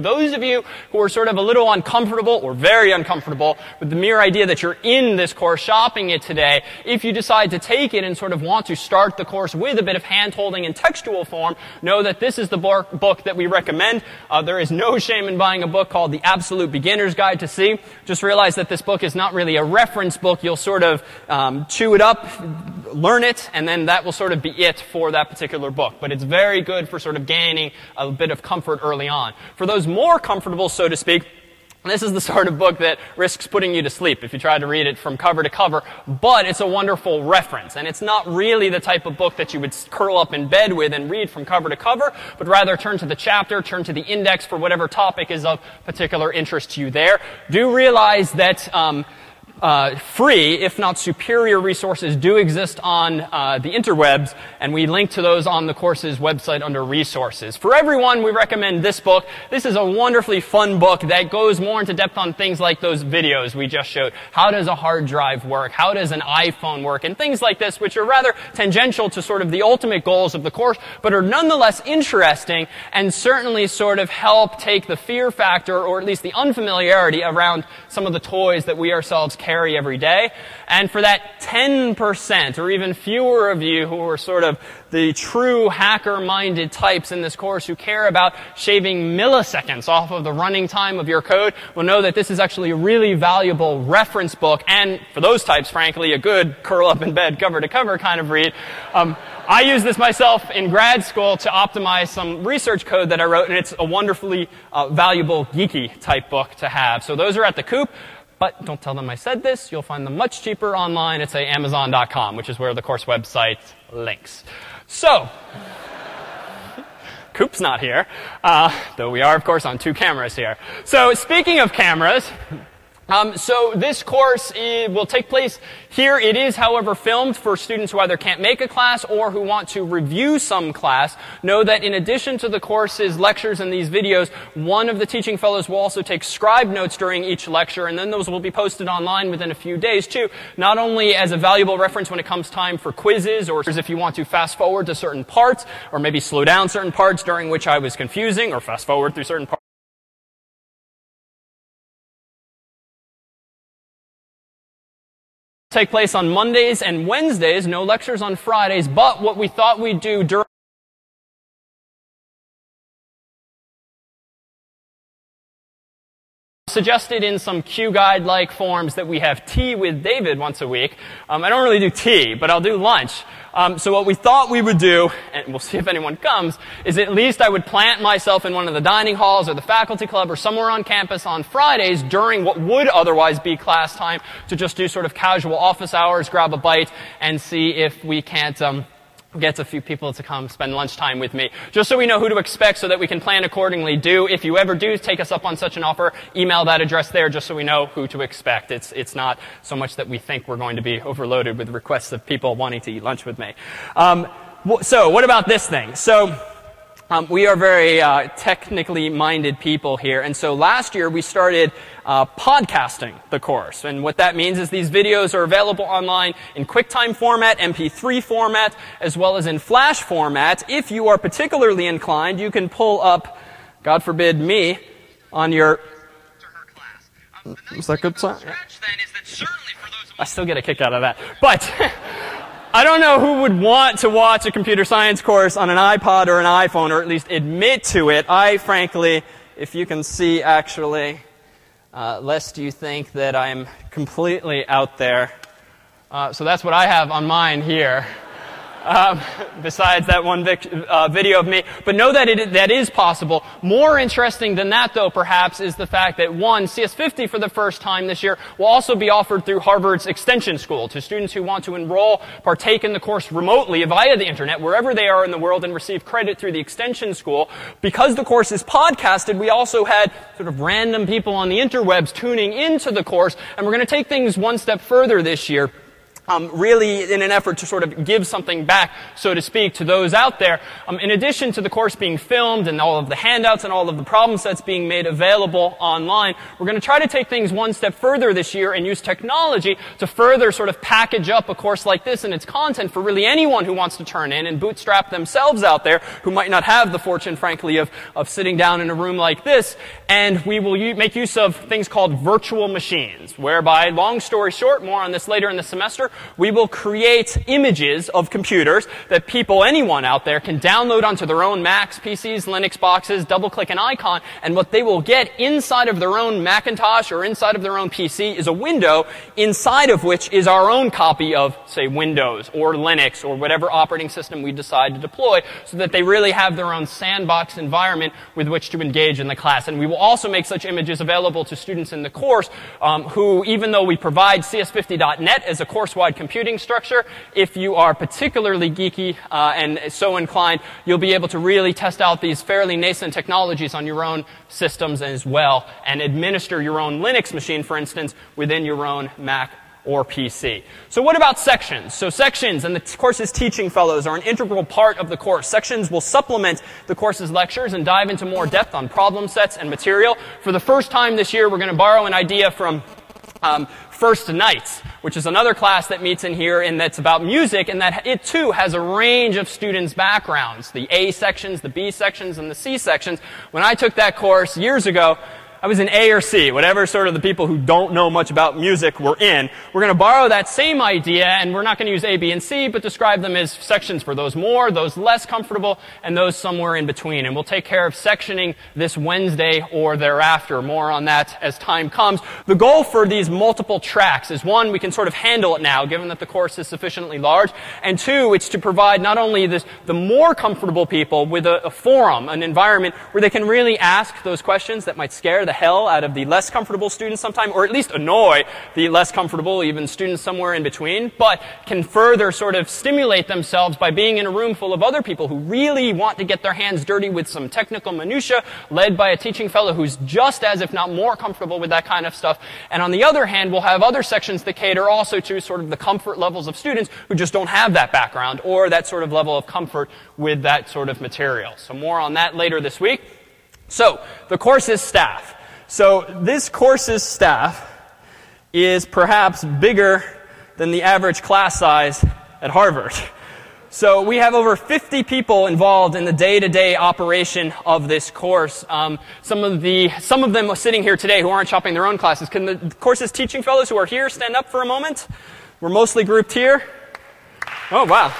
those of you who are sort of a little uncomfortable or very uncomfortable with the mere idea that you're in this course, shopping it today, if you decide to take it and sort of want to start the course with a bit of hand-holding in textual form, know that this is the book that we recommend. Uh, there is no shame in buying a book called The Absolute Beginner's Guide to C. Just realize that this book is not really a reference book. You'll sort of um, chew it up, learn it, and then that will sort of be it for that particular book. But it's very good for sort of gaining a bit of comfort early on. For those more comfortable, so to speak, this is the sort of book that risks putting you to sleep if you try to read it from cover to cover, but it's a wonderful reference. And it's not really the type of book that you would curl up in bed with and read from cover to cover, but rather turn to the chapter, turn to the index for whatever topic is of particular interest to you there. Do realize that um, Uh, free, if not superior resources do exist on uh, the interwebs, and we link to those on the course's website under resources. For everyone, we recommend this book. This is a wonderfully fun book that goes more into depth on things like those videos we just showed. How does a hard drive work? How does an iPhone work? And things like this, which are rather tangential to sort of the ultimate goals of the course, but are nonetheless interesting and certainly sort of help take the fear factor, or at least the unfamiliarity around some of the toys that we ourselves carry carry every day. And for that ten percent or even fewer of you who are sort of the true hacker-minded types in this course who care about shaving milliseconds off of the running time of your code will know that this is actually a really valuable reference book, and for those types, frankly, a good curl-up-in-bed, cover-to-cover kind of read. Um, I use this myself in grad school to optimize some research code that I wrote, and it's a wonderfully uh, valuable, geeky type book to have. So those are at the Coop. But don't tell them I said this. You'll find them much cheaper online at, say, amazon dot com, which is where the course website links. So, Coop's not here, uh, though we are, of course, on two cameras here. So, speaking of cameras, um, so this course it will take place here. It is, however, filmed for students who either can't make a class or who want to review some class. Know that in addition to the course's lectures and these videos, one of the teaching fellows will also take scribe notes during each lecture, and then those will be posted online within a few days, too. Not only as a valuable reference when it comes time for quizzes, or if you want to fast forward to certain parts, or maybe slow down certain parts during which I was confusing, or fast forward through certain parts. Take place on Mondays and Wednesdays, no lectures on Fridays, but what we thought we'd do during suggested in some Q guide-like forms that we have tea with David once a week. Um, I don't really do tea, but I'll do lunch. Um, so what we thought we would do, and we'll see if anyone comes, is at least I would plant myself in one of the dining halls or the faculty club or somewhere on campus on Fridays during what would otherwise be class time to just do sort of casual office hours, grab a bite, and see if we can't um, get a few people to come spend lunchtime with me, just so we know who to expect so that we can plan accordingly. Do, if you ever do take us up on such an offer, email that address there just so we know who to expect. It's, it's not so much that we think we're going to be overloaded with requests of people wanting to eat lunch with me. Um, so what about this thing? So Um, we are very uh, technically minded people here, and so last year we started uh, podcasting the course. And what that means is these videos are available online in QuickTime format, M P three format, as well as in Flash format. If you are particularly inclined, you can pull up, God forbid me, on your... Is that good? I still get a kick out of that. But... I don't know who would want to watch a computer science course on an iPod or an iPhone, or at least admit to it. I, frankly, if you can see, actually, uh, lest you think that I'm completely out there. Uh, so that's what I have on mine here. Um, besides that one vic, uh, video of me. But know that it, that is possible. More interesting than that, though, perhaps, is the fact that, one, C S fifty for the first time this year will also be offered through Harvard's Extension School to students who want to enroll, partake in the course remotely via the internet, wherever they are in the world, and receive credit through the Extension School. Because the course is podcasted, we also had sort of random people on the interwebs tuning into the course, and we're going to take things one step further this year. Um, really in an effort to sort of give something back, so to speak, to those out there. Um, in addition to the course being filmed and all of the handouts and all of the problem sets being made available online, we're going to try to take things one step further this year and use technology to further sort of package up a course like this and its content for really anyone who wants to turn in and bootstrap themselves out there, who might not have the fortune, frankly, of, of sitting down in a room like this. And we will u- make use of things called virtual machines, whereby, long story short, more on this later in the semester, we will create images of computers that people, anyone out there, can download onto their own Macs, P Cs, Linux boxes, double-click an icon, and what they will get inside of their own Macintosh or inside of their own P C is a window inside of which is our own copy of, say, Windows or Linux or whatever operating system we decide to deploy, so that they really have their own sandbox environment with which to engage in the class. And we will also make such images available to students in the course um, who, even though we provide C S fifty dot net as a course-wide computing structure, if you are particularly geeky uh, and so inclined, you'll be able to really test out these fairly nascent technologies on your own systems as well and administer your own Linux machine, for instance, within your own Mac or P C. So what about sections? So sections and the course's teaching fellows are an integral part of the course. Sections will supplement the course's lectures and dive into more depth on problem sets and material. For the first time this year, we're going to borrow an idea from um, First Nights, which is another class that meets in here and that's about music, and that it too has a range of students' backgrounds, the A sections, the B sections, and the C sections. When I took that course years ago, I was in A or C, whatever sort of the people who don't know much about music were in. We're going to borrow that same idea, and we're not going to use A, B, and C, but describe them as sections for those more, those less comfortable, and those somewhere in between. And we'll take care of sectioning this Wednesday or thereafter. More on that as time comes. The goal for these multiple tracks is, one, we can sort of handle it now, given that the course is sufficiently large, and two, it's to provide not only this, the more comfortable people with a, a forum, an environment where they can really ask those questions that might scare the hell out of the less comfortable students sometime, or at least annoy the less comfortable, even students somewhere in between, but can further sort of stimulate themselves by being in a room full of other people who really want to get their hands dirty with some technical minutia, led by a teaching fellow who's just as, if not more, comfortable with that kind of stuff. And on the other hand, we'll have other sections that cater also to sort of the comfort levels of students who just don't have that background or that sort of level of comfort with that sort of material. So more on that later this week. So, the course's staff. So this course's staff is perhaps bigger than the average class size at Harvard. So we have over fifty people involved in the day-to-day operation of this course. Um, some of the some of them are sitting here today who aren't shopping their own classes. Can the course's teaching fellows who are here stand up for a moment? We're mostly grouped here. Oh, wow.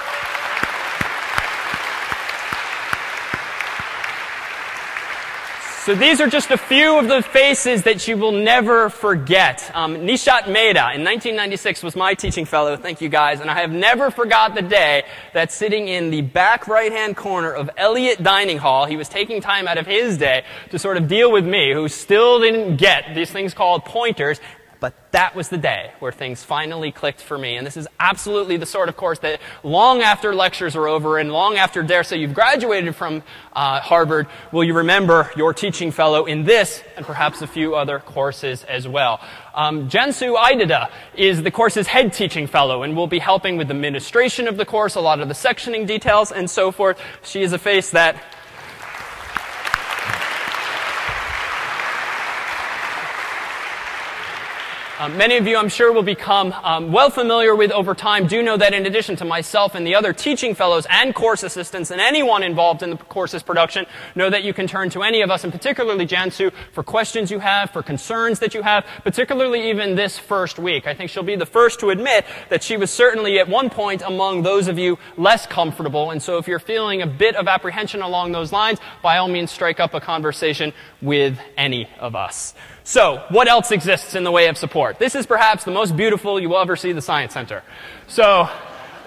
So these are just a few of the faces that you will never forget. Um, Nishat Mehta in nineteen ninety-six was my teaching fellow. Thank you, guys. And I have never forgot the day that sitting in the back right-hand corner of Elliott Dining Hall, he was taking time out of his day to sort of deal with me, who still didn't get these things called pointers. But that was the day where things finally clicked for me. And this is absolutely the sort of course that long after lectures are over and long after, dare say, you've graduated from uh, Harvard, will you remember your teaching fellow in this and perhaps a few other courses as well. Um, Jansu Aidada is the course's head teaching fellow and will be helping with the administration of the course, a lot of the sectioning details, and so forth. She is a face that... Um, many of you, I'm sure, will become um, well familiar with over time. Do know that in addition to myself and the other teaching fellows and course assistants and anyone involved in the course's production, know that you can turn to any of us, and particularly Jansu, for questions you have, for concerns that you have, particularly even this first week. I think she'll be the first to admit that she was certainly at one point among those of you less comfortable. And so if you're feeling a bit of apprehension along those lines, by all means strike up a conversation with any of us. So, what else exists in the way of support? This is perhaps the most beautiful you will ever see the Science Center. So,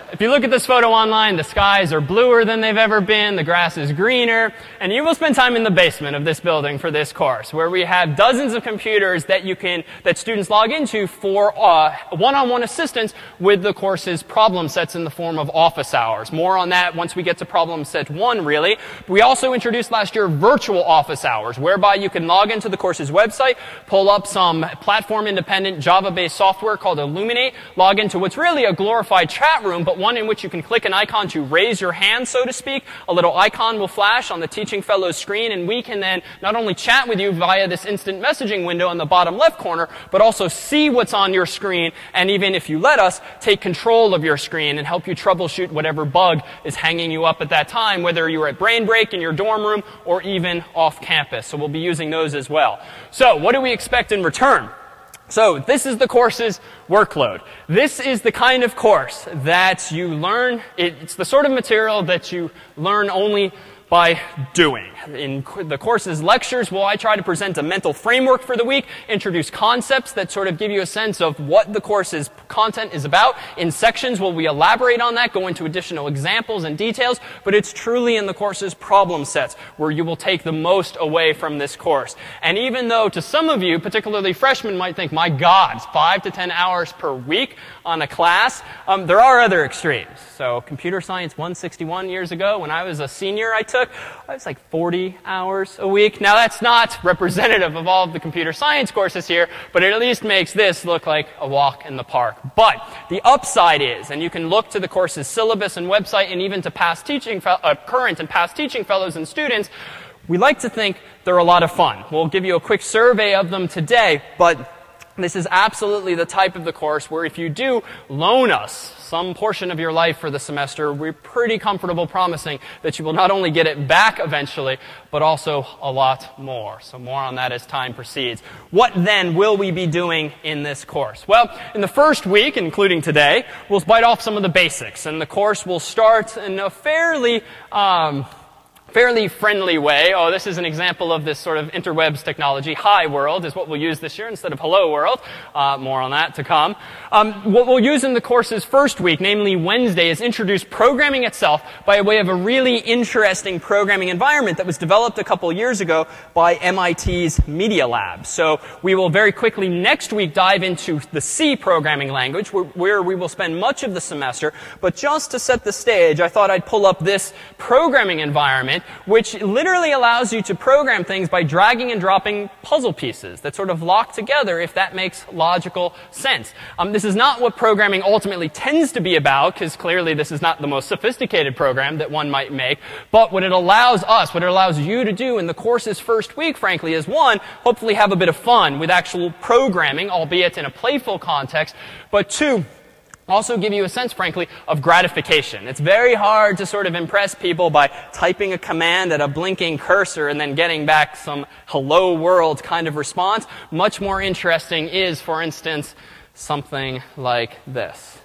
If you look at this photo online, the skies are bluer than they've ever been, the grass is greener, and you will spend time in the basement of this building for this course, where we have dozens of computers that you can, that students log into for uh, one-on-one assistance with the course's problem sets in the form of office hours. More on that once we get to problem set one, really. We also introduced last year virtual office hours, whereby you can log into the course's website, pull up some platform-independent Java-based software called Illuminate, log into what's really a glorified chat room, but one in which you can click an icon to raise your hand, so to speak. A little icon will flash on the Teaching Fellows screen, and we can then not only chat with you via this instant messaging window in the bottom left corner, but also see what's on your screen, and even if you let us, take control of your screen and help you troubleshoot whatever bug is hanging you up at that time, whether you're at brain break in your dorm room or even off campus. So we'll be using those as well. So what do we expect in return? So this is the course's workload. This is the kind of course that you learn. It's the sort of material that you learn only by doing. In the course's lectures, well, I try to present a mental framework for the week, introduce concepts that sort of give you a sense of what the course's content is about. In sections, will we elaborate on that, go into additional examples and details, but it's truly in the course's problem sets where you will take the most away from this course. And even though to some of you, particularly freshmen, might think, my God, five to ten hours per week on a class, um, there are other extremes. So computer science one sixty-one years ago, when I was a senior, I took, I was like forty hours a week. Now that's not representative of all of the computer science courses here, but it at least makes this look like a walk in the park. But the upside is, and you can look to the course's syllabus and website and even to past teaching, uh, current and past teaching fellows and students, we like to think they're a lot of fun. We'll give you a quick survey of them today, but this is absolutely the type of the course where if you do loan us some portion of your life for the semester, we're pretty comfortable promising that you will not only get it back eventually, but also a lot more. So more on that as time proceeds. What then will we be doing in this course? Well, in the first week, including today, we'll bite off some of the basics, and the course will start in a fairly um, fairly friendly way. Oh, this is an example of this sort of interwebs technology. Hi World is what we'll use this year instead of Hello World. Uh, more on that to come. Um, what we'll use in the course's first week, namely Wednesday, is introduce programming itself by way of a really interesting programming environment that was developed a couple years ago by M I T's Media Lab. So we will very quickly next week dive into the C programming language, where, where we will spend much of the semester. But just to set the stage, I thought I'd pull up this programming environment, which literally allows you to program things by dragging and dropping puzzle pieces that sort of lock together if that makes logical sense. Um, this is not what programming ultimately tends to be about, because clearly this is not the most sophisticated program that one might make, but what it allows us, what it allows you to do in the course's first week, frankly, is one, hopefully have a bit of fun with actual programming, albeit in a playful context, but two, also give you a sense, frankly, of gratification. It's very hard to sort of impress people by typing a command at a blinking cursor and then getting back some hello world kind of response. Much more interesting is, for instance, something like this.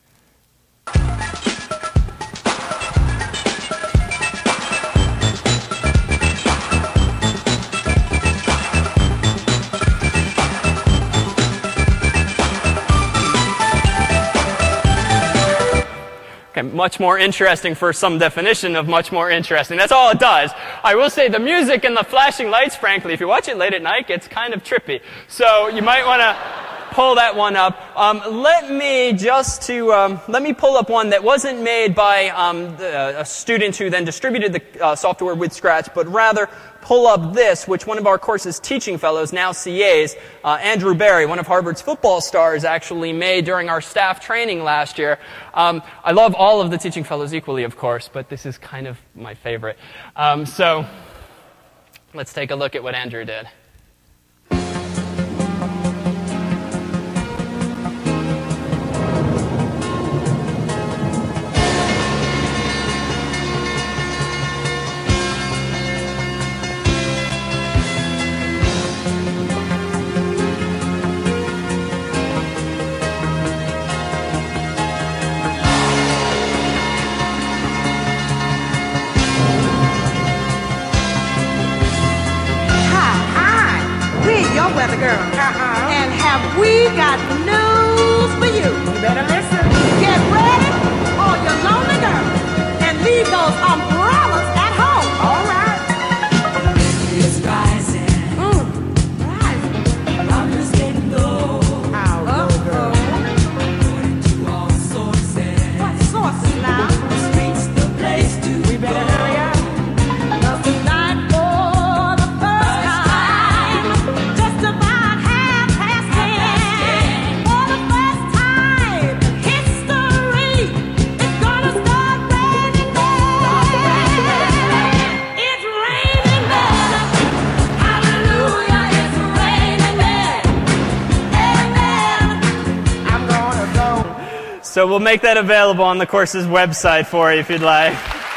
Okay, much more interesting for some definition of much more interesting. That's all it does. I will say the music and the flashing lights, frankly, if you watch it late at night, gets kind of trippy. So you might want to pull that one up. Um, let me just to, um, let me pull up one that wasn't made by um, the, a student who then distributed the uh, software with Scratch, but rather pull up this, which one of our course's teaching fellows, now C As, uh, Andrew Barry, one of Harvard's football stars, actually made during our staff training last year. Um, I love all of the teaching fellows equally, of course, but this is kind of my favorite. Um, so let's take a look at what Andrew did.
Weather girl. Uh-huh. And have we got news for you? You better listen. Get ready, or
So we'll make that available on the course's website for you if you'd like.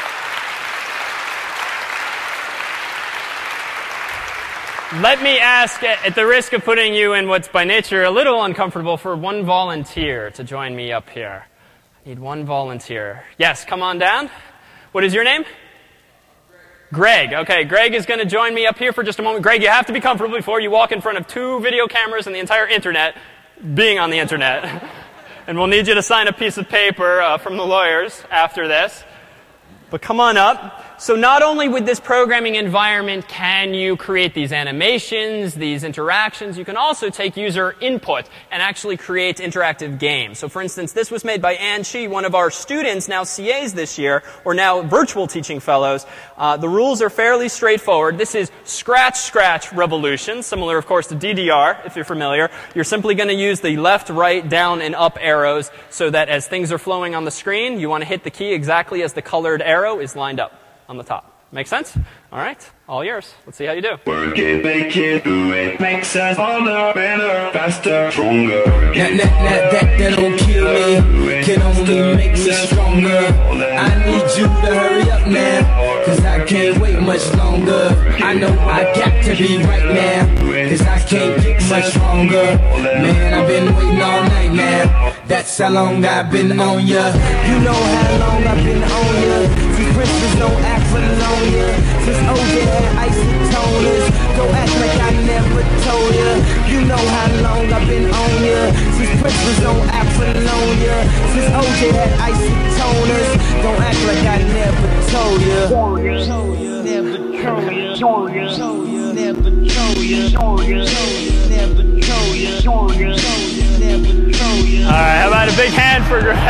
Let me ask, at the risk of putting you in what's by nature a little uncomfortable, for one volunteer to join me up here. I need one volunteer. Yes, come on down. What is your name? Greg. Greg. Okay, Greg is going to join me up here for just a moment. Greg, you have to be comfortable before you walk in front of two video cameras and the entire internet being on the internet. And we'll need you to sign a piece of paper uh, from the lawyers after this. But come on up. So not only with this programming environment can you create these animations, these interactions, you can also take user input and actually create interactive games. So for instance, this was made by Ann Shi, one of our students, now C As this year, or now virtual teaching fellows. Uh, the rules are fairly straightforward. This is Scratch Scratch Revolution, similar of course to D D R, if you're familiar. You're simply going to use the left, right, down, and up arrows so that as things are flowing on the screen, you want to hit the key exactly as the colored arrow is lined up on the top. Make sense? All right. All yours. Let's see how you do.
Work it, make it, do it. Makes us harder, better, faster, stronger.
That, that, that, that, that don't kill me. Can only make me stronger. I need you to hurry up now, cause I can't wait much longer. I know I got to be right now, cause I can't get much stronger. Man, I've been waiting all night now. That's how long I've been on ya. You know how long I've been on ya. Since Christmas don't act for long ya. Since O J had isotoners, don't act like I never told ya. You know how long I've been on ya. Since Christmas don't act for long ya. Since O J had isotoners, don't act like I never told ya. Never told ya. Never told ya. Never told ya. Never told ya. Never told ya. Never told ya.
All right, how about a big hand for Greg?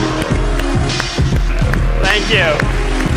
Thank you.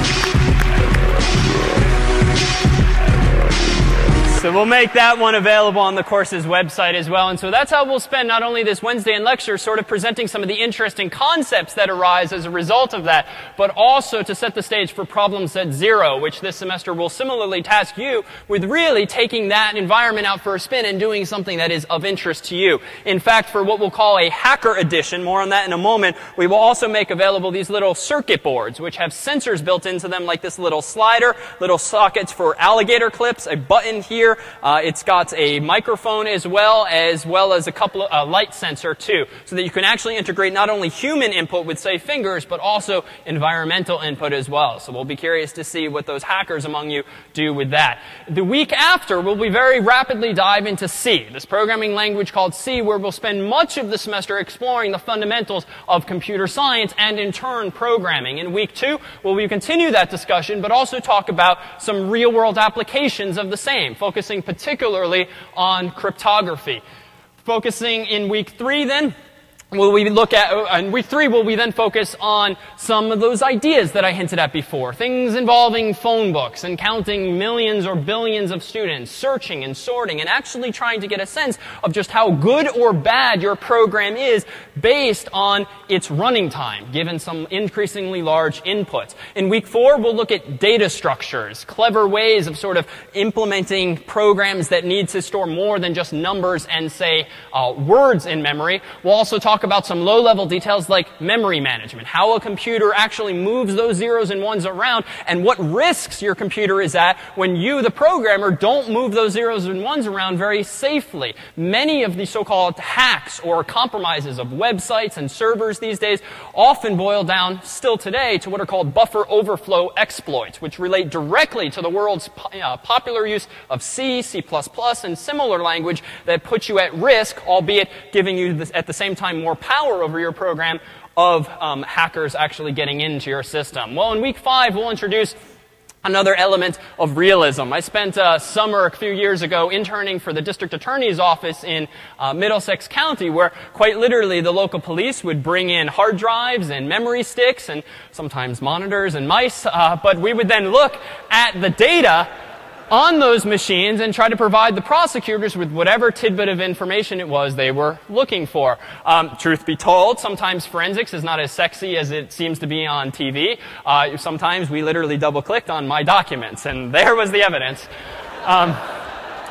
So we'll make that one available on the course's website as well. And so that's how we'll spend not only this Wednesday in lecture sort of presenting some of the interesting concepts that arise as a result of that, but also to set the stage for Problem Set Zero, which this semester will similarly task you with really taking that environment out for a spin and doing something that is of interest to you. In fact, for what we'll call a hacker edition, more on that in a moment, we will also make available these little circuit boards, which have sensors built into them like this little slider, little sockets for alligator clips, a button here. Uh, it's got a microphone as well, as well as a couple of, uh, light sensor too, so that you can actually integrate not only human input with, say, fingers, but also environmental input as well. So we'll be curious to see what those hackers among you do with that. The week after, we'll be very rapidly dive into C, this programming language called C, where we'll spend much of the semester exploring the fundamentals of computer science and, in turn, programming. In week two, we'll we continue that discussion, but also talk about some real-world applications of the same, focusing particularly on cryptography. Focusing in week three, then, will we look at, in week three, will we then focus on some of those ideas that I hinted at before. Things involving phone books and counting millions or billions of students, searching and sorting, and actually trying to get a sense of just how good or bad your program is based on its running time, given some increasingly large inputs. In week four, we'll look at data structures, clever ways of sort of implementing programs that need to store more than just numbers and, say, uh, words in memory. We'll also talk about some low-level details like memory management, how a computer actually moves those zeros and ones around, and what risks your computer is at when you, the programmer, don't move those zeros and ones around very safely. Many of the so-called hacks or compromises of websites and servers these days often boil down, still today, to what are called buffer overflow exploits, which relate directly to the world's uh, popular use of C, C plus plus, and similar language that puts you at risk, albeit giving you, this, at the same time, more power over your program of um, hackers actually getting into your system. Well, in week five, we'll introduce another element of realism. I spent a summer a few years ago interning for the district attorney's office in uh, Middlesex County, where quite literally the local police would bring in hard drives and memory sticks and sometimes monitors and mice, uh, but we would then look at the data on those machines and try to provide the prosecutors with whatever tidbit of information it was they were looking for. Um, truth be told, sometimes forensics is not as sexy as it seems to be on T V. Uh, sometimes we literally double-clicked on my documents, and there was the evidence. Um,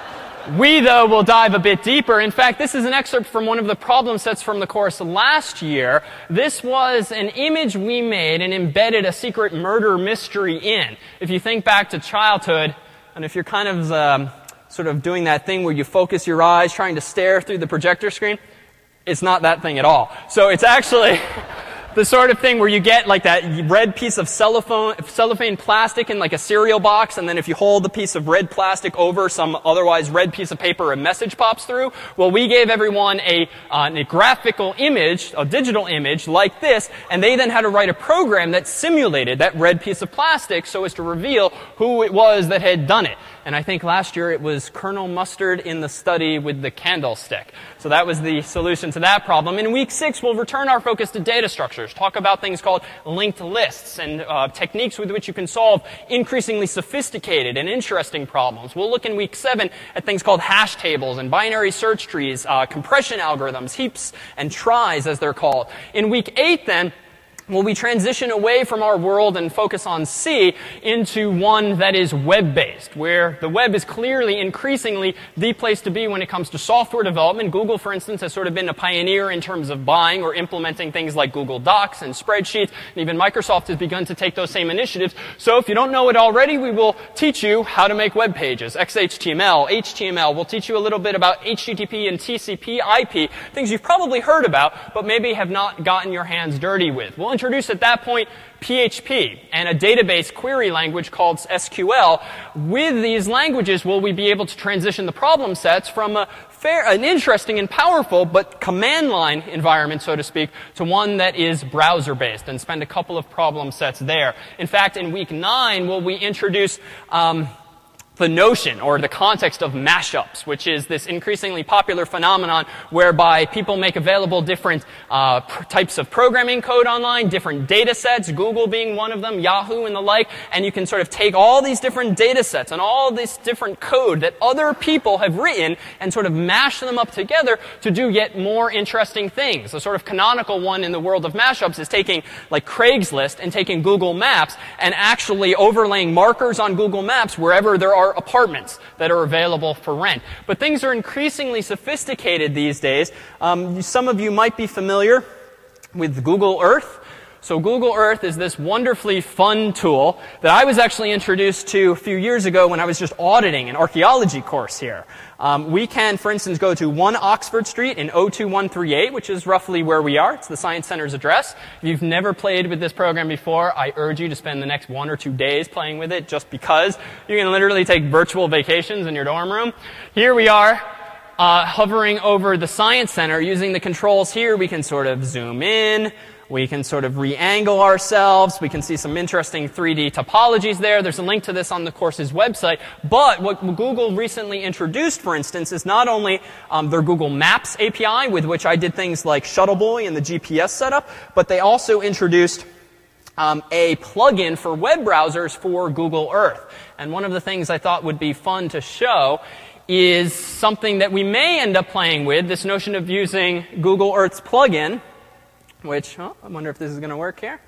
We, though, will dive a bit deeper. In fact, this is an excerpt from one of the problem sets from the course last year. This was an image we made and embedded a secret murder mystery in. If you think back to childhood, and if you're kind of um, sort of doing that thing where you focus your eyes trying to stare through the projector screen, it's not that thing at all. So it's actually the sort of thing where you get like that red piece of cellophane, cellophane plastic in like a cereal box, and then if you hold the piece of red plastic over some otherwise red piece of paper, a message pops through. Well, we gave everyone a, uh, a graphical image, a digital image like this, and they then had to write a program that simulated that red piece of plastic so as to reveal who it was that had done it. And I think last year it was Colonel Mustard in the study with the candlestick. So that was the solution to that problem. In week six, we'll return our focus to data structures, talk about things called linked lists and uh, techniques with which you can solve increasingly sophisticated and interesting problems. We'll look in week seven at things called hash tables and binary search trees, uh, compression algorithms, heaps and tries as they're called. In week eight then, well, we transition away from our world and focus on C into one that is web-based, where the web is clearly increasingly the place to be when it comes to software development. Google, for instance, has sort of been a pioneer in terms of buying or implementing things like Google Docs and spreadsheets, and even Microsoft has begun to take those same initiatives. So if you don't know it already, we will teach you how to make web pages, X H T M L, H T M L. We'll teach you a little bit about H T T P and T C P I P, things you've probably heard about, but maybe have not gotten your hands dirty with. We'll introduce at that point P H P and a database query language called S Q L. With these languages, will we be able to transition the problem sets from a fair, an interesting and powerful but command line environment, so to speak, to one that is browser-based, and spend a couple of problem sets there. In fact, in week nine, will we introduce um, the notion or the context of mashups, which is this increasingly popular phenomenon whereby people make available different uh, pr- types of programming code online, different data sets, Google being one of them, Yahoo and the like, and you can sort of take all these different data sets and all this different code that other people have written and sort of mash them up together to do yet more interesting things. The sort of canonical one in the world of mashups is taking like Craigslist and taking Google Maps and actually overlaying markers on Google Maps wherever there are apartments that are available for rent. But things are increasingly sophisticated these days. Um, some of you might be familiar with Google Earth. So Google Earth is this wonderfully fun tool that I was actually introduced to a few years ago when I was just auditing an archaeology course here. Um, we can, for instance, go to one Oxford Street in oh two one three eight, which is roughly where we are. It's the Science Center's address. If you've never played with this program before, I urge you to spend the next one or two days playing with it, just because you can literally take virtual vacations in your dorm room. Here we are. Uh, hovering over the Science Center, using the controls here, we can sort of zoom in. We can sort of re-angle ourselves. We can see some interesting three D topologies there. There's a link to this on the course's website. But what Google recently introduced, for instance, is not only um, their Google Maps A P I, with which I did things like Shuttle Boy and the G P S setup, but they also introduced Um, a plugin for web browsers for Google Earth. And one of the things I thought would be fun to show is something that we may end up playing with, this notion of using Google Earth's plugin, which, oh, I wonder if this is going to work here.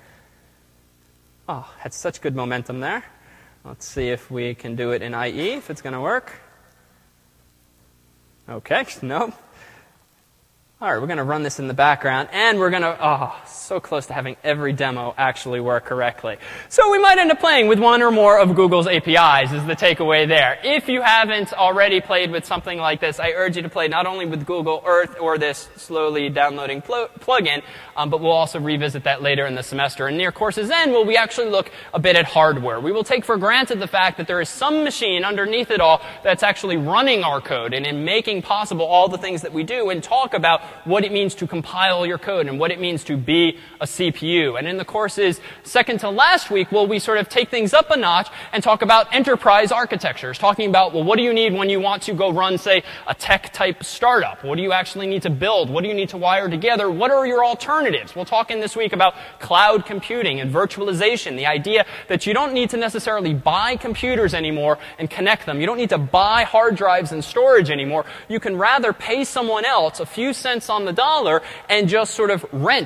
Oh, had such good momentum there. Let's see if we can do it in I E, if it's going to work. Okay, nope. All right, we're going to run this in the background, and we're going to, oh, so close to having every demo actually work correctly. So we might end up playing with one or more of Google's A P Is is the takeaway there. If you haven't already played with something like this, I urge you to play not only with Google Earth or this slowly downloading pl- plugin, um, but we'll also revisit that later in the semester. And near course's end, will we actually look a bit at hardware. We will take for granted the fact that there is some machine underneath it all that's actually running our code and in making possible all the things that we do, and talk about what it means to compile your code and what it means to be a C P U. And in the courses second to last week, will we sort of take things up a notch and talk about enterprise architectures, talking about, well, what do you need when you want to go run, say, a tech-type startup? What do you actually need to build? What do you need to wire together? What are your alternatives? We'll talk in this week about cloud computing and virtualization, the idea that you don't need to necessarily buy computers anymore and connect them. You don't need to buy hard drives and storage anymore. You can rather pay someone else a few cents on the dollar and just sort of rent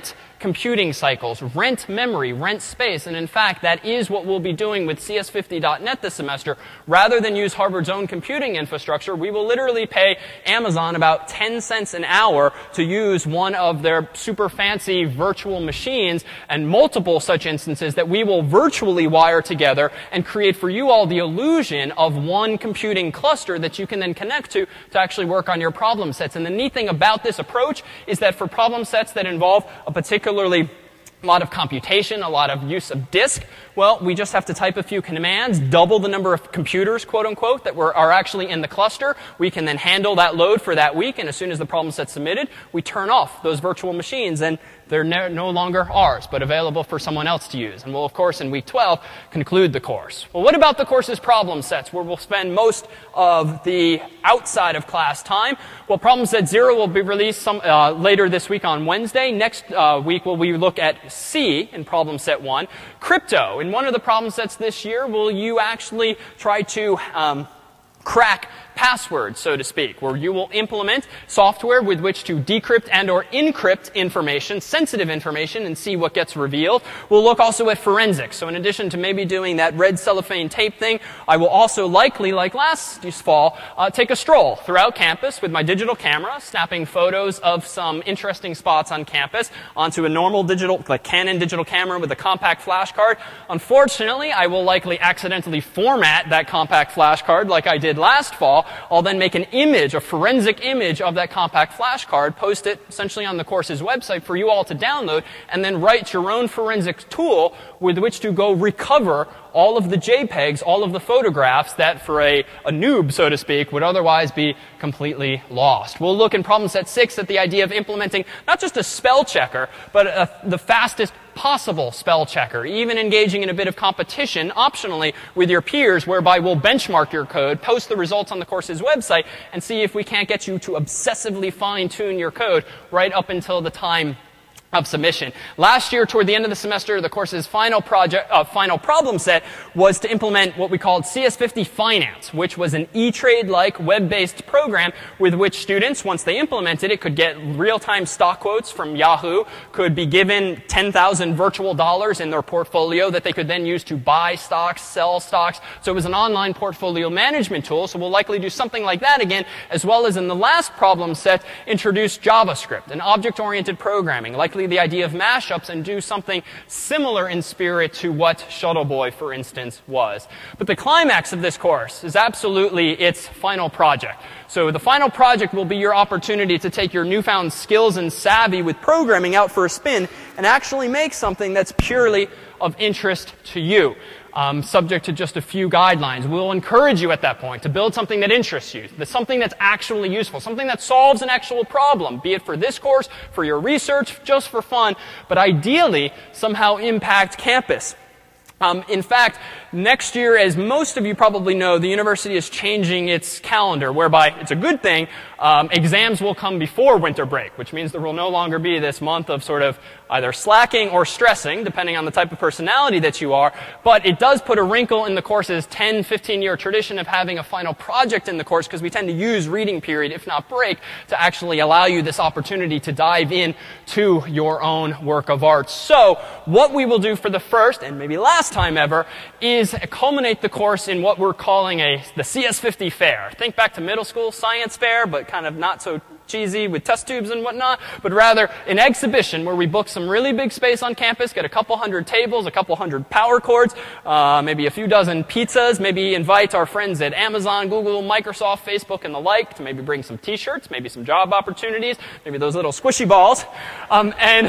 computing cycles, rent memory, rent space. And in fact, that is what we'll be doing with C S fifty dot net this semester. Rather than use Harvard's own computing infrastructure, we will literally pay Amazon about ten cents an hour to use one of their super fancy virtual machines and multiple such instances that we will virtually wire together and create for you all the illusion of one computing cluster that you can then connect to to actually work on your problem sets. And the neat thing about this approach is that for problem sets that involve a particularly a lot of computation, a lot of use of disk, well, we just have to type a few commands, double the number of computers, quote unquote, that were, are actually in the cluster. We can then handle that load for that week, and as soon as the problem set's submitted, we turn off those virtual machines, and they're no, no longer ours, but available for someone else to use. And we'll, of course, in week twelve, conclude the course. Well, what about the course's problem sets, where we'll spend most of the outside of class time? Well, problem set zero will be released some, uh, later this week on Wednesday. Next uh, week, will we look at C in problem set one. Crypto. In one of the problem sets this year, will you actually try to um, crack passwords, so to speak, where you will implement software with which to decrypt and or encrypt information, sensitive information, and see what gets revealed. We'll look also at forensics. So in addition to maybe doing that red cellophane tape thing, I will also likely, like last fall, uh, take a stroll throughout campus with my digital camera, snapping photos of some interesting spots on campus onto a normal digital, like Canon digital camera with a compact flash card. Unfortunately, I will likely accidentally format that compact flash card like I did last fall. I'll then make an image, a forensic image of that compact flash card, post it essentially on the course's website for you all to download, and then write your own forensic tool with which to go recover all of the JPEGs, all of the photographs that for a, a noob, so to speak, would otherwise be completely lost. We'll look in problem set six at the idea of implementing not just a spell checker, but a, the fastest possible spell checker, even engaging in a bit of competition optionally with your peers, whereby we'll benchmark your code, post the results on the course's website, and see if we can't get you to obsessively fine-tune your code right up until the time of submission. Last year, toward the end of the semester, the course's final project, uh, final problem set was to implement what we called C S fifty Finance, which was an E-Trade-like web-based program with which students, once they implemented it, could get real-time stock quotes from Yahoo, could be given ten thousand virtual dollars in their portfolio that they could then use to buy stocks, sell stocks. So it was an online portfolio management tool, so we'll likely do something like that again, as well as in the last problem set, introduce JavaScript, an object-oriented programming, likely the idea of mashups, and do something similar in spirit to what Shuttle Boy, for instance, was. But the climax of this course is absolutely its final project. So the final project will be your opportunity to take your newfound skills and savvy with programming out for a spin and actually make something that's purely of interest to you. Um, subject to just a few guidelines. We'll encourage you at that point to build something that interests you, that's something that's actually useful, something that solves an actual problem, be it for this course, for your research, just for fun, but ideally somehow impact campus. Um, in fact, next year, as most of you probably know, the university is changing its calendar, whereby it's a good thing. Um, exams will come before winter break, which means there will no longer be this month of sort of either slacking or stressing, depending on the type of personality that you are. But it does put a wrinkle in the course's ten, fifteen-year tradition of having a final project in the course, because we tend to use reading period, if not break, to actually allow you this opportunity to dive in to your own work of art. So what we will do for the first, and maybe last time ever, is culminate the course in what we're calling a the C S fifty fair. Think back to middle school science fair, but kind of not so cheesy with test tubes and whatnot, but rather an exhibition where we book some really big space on campus, get a couple hundred tables, a couple hundred power cords, uh, maybe a few dozen pizzas, maybe invite our friends at Amazon, Google, Microsoft, Facebook, and the like to maybe bring some t-shirts, maybe some job opportunities, maybe those little squishy balls, um, and...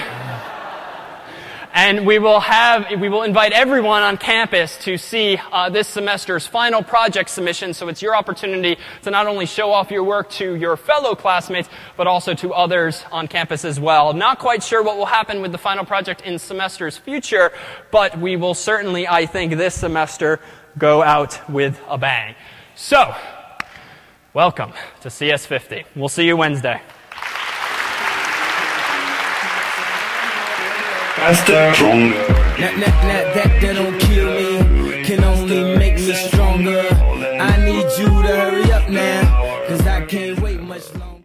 And we will have, we will invite everyone on campus to see uh, this semester's final project submission. So it's your opportunity to not only show off your work to your fellow classmates, but also to others on campus as well. Not quite sure what will happen with the final project in semester's future, but we will certainly, I think, this semester go out with a bang. So, welcome to C S fifty. We'll see you Wednesday.
Faster, stronger.
Not, not, not that that don't kill me, can only make me stronger. I need you to hurry up now, cause I can't wait much longer.